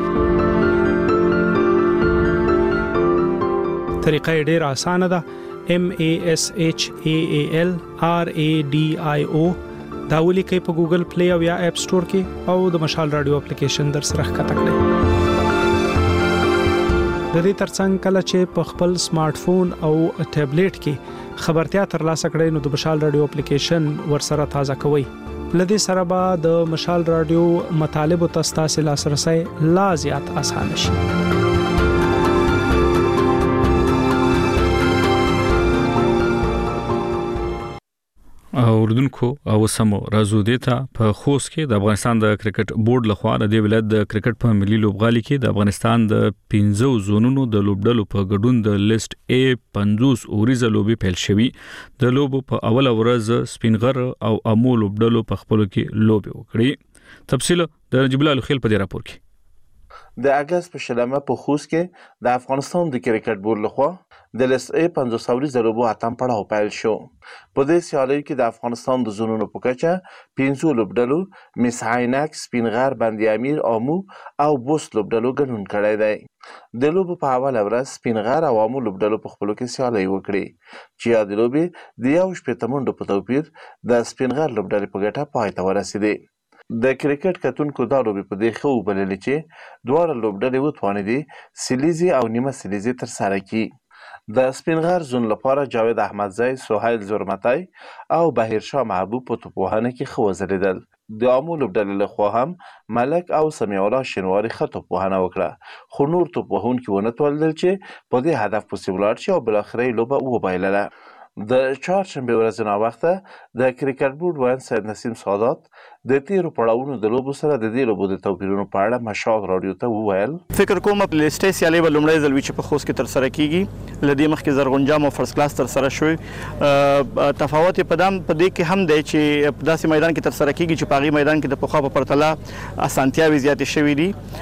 طریقه ډېره اسانه ده. M A S H A A L R A D I O دا ولیکئ په ګوګل پلی او یا اپ سٹور کې او د مشال رادیو اپلیکیشن در سره ښکته کړئ. د دې ترڅنګ کله چې په خپل سمارټ فون او ټابلیټ کې خبرتیا ترلاسه کړئ نو د مشال رادیو اپلیکیشن ورسره تازه کوئ. لدې سره به د مشال رادیو مطالب او تاسو لاسرسي لا زیات آسان شي. اوردونکو او سمو راځو دیتا په خوست کې د افغانستان د کرکټ بورډ لخوا د ولایت د کرکټ په ملي لوبغالي کې د افغانستان د پنځو زونونو د لوبډلو په ګډون د لیست A پنځوس اوریزه لوبي پیل شوی. د لوبو په اوله ورځ سپینغر او امو لوبډلو په خپل کې لوبي وکړي. تفصیل د نجیب الله خیل په دې راپور کې. د اگست په شلمه په خوست کې د افغانستان د کرکټ بورډ لخوا د لیست A پنځوس اوریزه لوبو اتم پړاو پیل شو. په دې سیالۍ کې د افغانستان د زونونو په کچه پنځو لوبډلو مس عینک، سپینغر، بند امیر، امو او بوست لوبډلو ګډون کړی دی. د لوبو په اوله ورځ سپینغر او امو لوبډلو په خپلو کې سیالۍ وکړي چې یا د لوبې د یو شپېته منډو په توپیر د سپینغر لوبډلې په ګټه پای ته ورسېدې. د کرکټ کتونکو دا لوبې په دې ښه وبللې چې دواړه لوبډلې وتوانېدې سلیزې او نیمه سلیزې ترسره کړي. د سپینغر زون لپاره جاوید احمدزی، سهیل زرمتی او بهیرشاه محبوب په توپوهنه کې ښه وځلېدل. د امو لوبډلې لخوا هم ملک او سمیع الله شینواري ښه توپوهنه وکړه، خو نور توپوهونکي ونه توانېدل چې په دې هدف پسې ولاړ شي او بالاخره یې لوبه وبایلله. د چهارشنبې ورځې ناوخته د کرکټ بورډ ویاند سید نسیم سادات د تیرو پړاوونو د لوبو سره د دې لوبو د توپیرونو په اړه مشال رادیو ته وویل. فکر کوم په لیستې سیالۍ به لومړی ځل وي چې په خوست کې ترسره کیږي. له دې مخکې زرغونجام او فرست کلاس ترسره شوی. تفاوت په دام په دې کې هم دی چې په داسې میدان کې ترسره کیږي چې په هغې میدان کې د پخوا په پرتله اسانتیاوې زیاتې شوي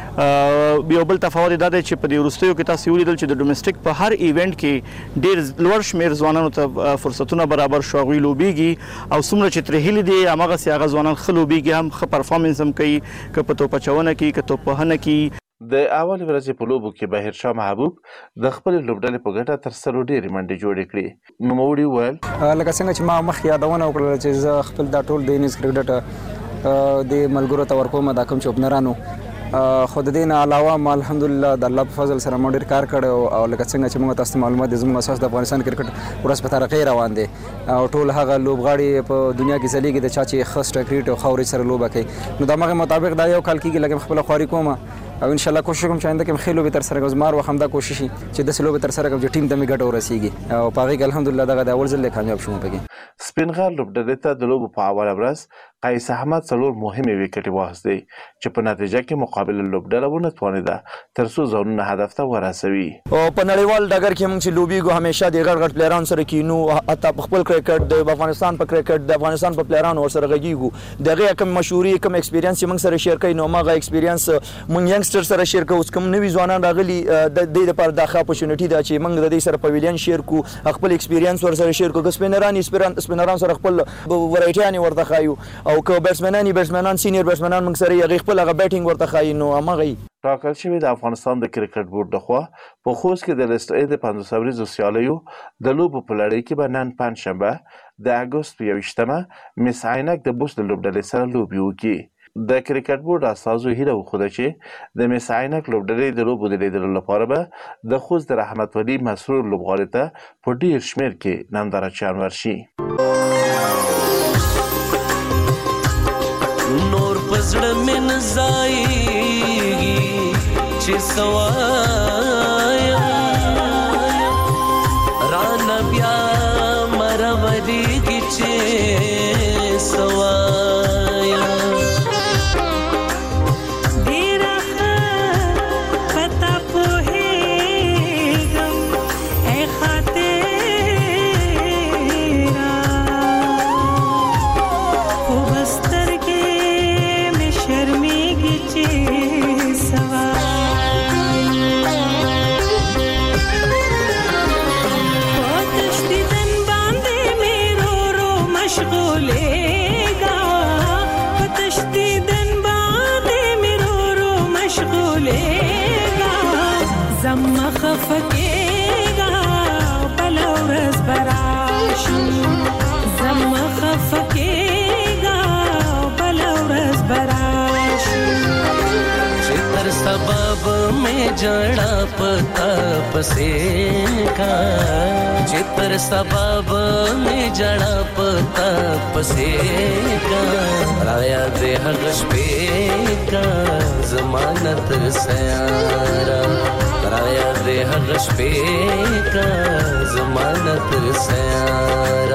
دي. یو بل تفاوت دا دی چې په دې وروستیو کې تاسو ولیدل چې د ډومسټیک په هر ایونټ کې ډېر لوړ شمېر ځوانانو ته فرصتونه برابر شو، هغوی لوبیږي او څومره چې ترې هیلې دي هماغسې هغه ځوانان ښه لوبیږي، هم ښه پرفارمنس هم کوي، که په توپ اچونه کې که توپ وهنه کې. د اول ورځې په لوبو کې بهیرشاه محبوب د خپلې لوبډلې په ګټه تر سلو ډېرې منډې جوړې کړې. نوموړي وویل لکه څنګه چې ما مخکې یادونه وکړله چې زه خپل دا ټول د انیز کرکټ د ملګرو ته ورکوم دا کوم چې اوپنرانو خو د دې نه علاوه ما الحمدلله د الله په فضل سره ما ډېر کار کړی او لکه څنګه چې موږ تاسو ته معلومات دي زموږ اساس د افغانستان کرکټ ورځ په ترقۍ روان دی او ټول هغه لوبغاړي په دنیا کې ځلیږي د چا چې ښه سټریټ او ښه ورځ سره لوبه کوي. نو د همغې مطابق دا یو کال کېږي لکه خپله خواري کوم او ان شاء الله کوشش کوم چې آینده کې ښې لوبې ترسره کړم. زما هر وخت همدا کوشش وي چې داسې لوبې ترسره کړم چې ټیم ته مې ګټه ورسېږي او په هغې کې الحمدلله دغه د اول ځل کامیاب شوم پکې. سپینغر لوبډلې ته د لوبو په اوله ورځ قیس احمد څلور مهمې ویکټې واخیستې چې په نتیجه کې مقابل لوبډله ونه توانېده تر څو ځانونه هدف ته ورسوي. او په نړیوال ډګر کې موږ چې لوبیږو همیشه د غټ غټ پلیرانو سره کینو، حتی په خپل کرکټ د افغانستان په کرکټ د افغانستان په پلیرانو ورسره غږیږو. د هغې کوم مشهوري کوم ایکسپیرینس چې موږ سره شیر کوي نو هماغه ایکسپیرینس موږ ینګسټر سره شیر کوو. اوس کوم نوي ځوانان راغلي د دې لپاره دا ښه اپورچونټي ده چې موږ د دې سره پویلیان شیر کړو، خپل ایکسپیرینس ورسره شیر کړو. که سپینران سپینران سره خپل ورایټیانې ورته ښایو او که بیټسمنان بیټسمنان سینیر بیټسمنان موږ سره یې هغې خپل هغه بیټینګ ورته ښایي نو هماغه ټاکل شوي د افغانستان د کرکټ بورډ لخوا په خوست کې د لیست A د پنځوس اوریزو سیالیو د لوبو په لړۍ کې به نن پنجشنبه د اګست په یوویشتمه مس عینک د بوست د لوبډلې سره لوبې وکړي. د کرکټ بورډ استازو هیله وښوده چې د مس عینک لوبډلې د لوبو د لیدلو لپاره به د خوست د رحمت ولي مسرور لوبغاړي ته په ډېر شمېر کې نندارچیان ورشي. نور پزړه من زایږي چې سوایا ران بیا مروريږي چې سوایا خفکیگا بلا ورځ براشي زما خفکیگا بلا ورځ براشي چې تر سبب مې جړا پتا پسې کا چې تر سبب مې جړا پتا پسې کا رایا دې هغه شپې کا ضمانت سیارا رایا دې هغه شپې کا ضمانت سیارا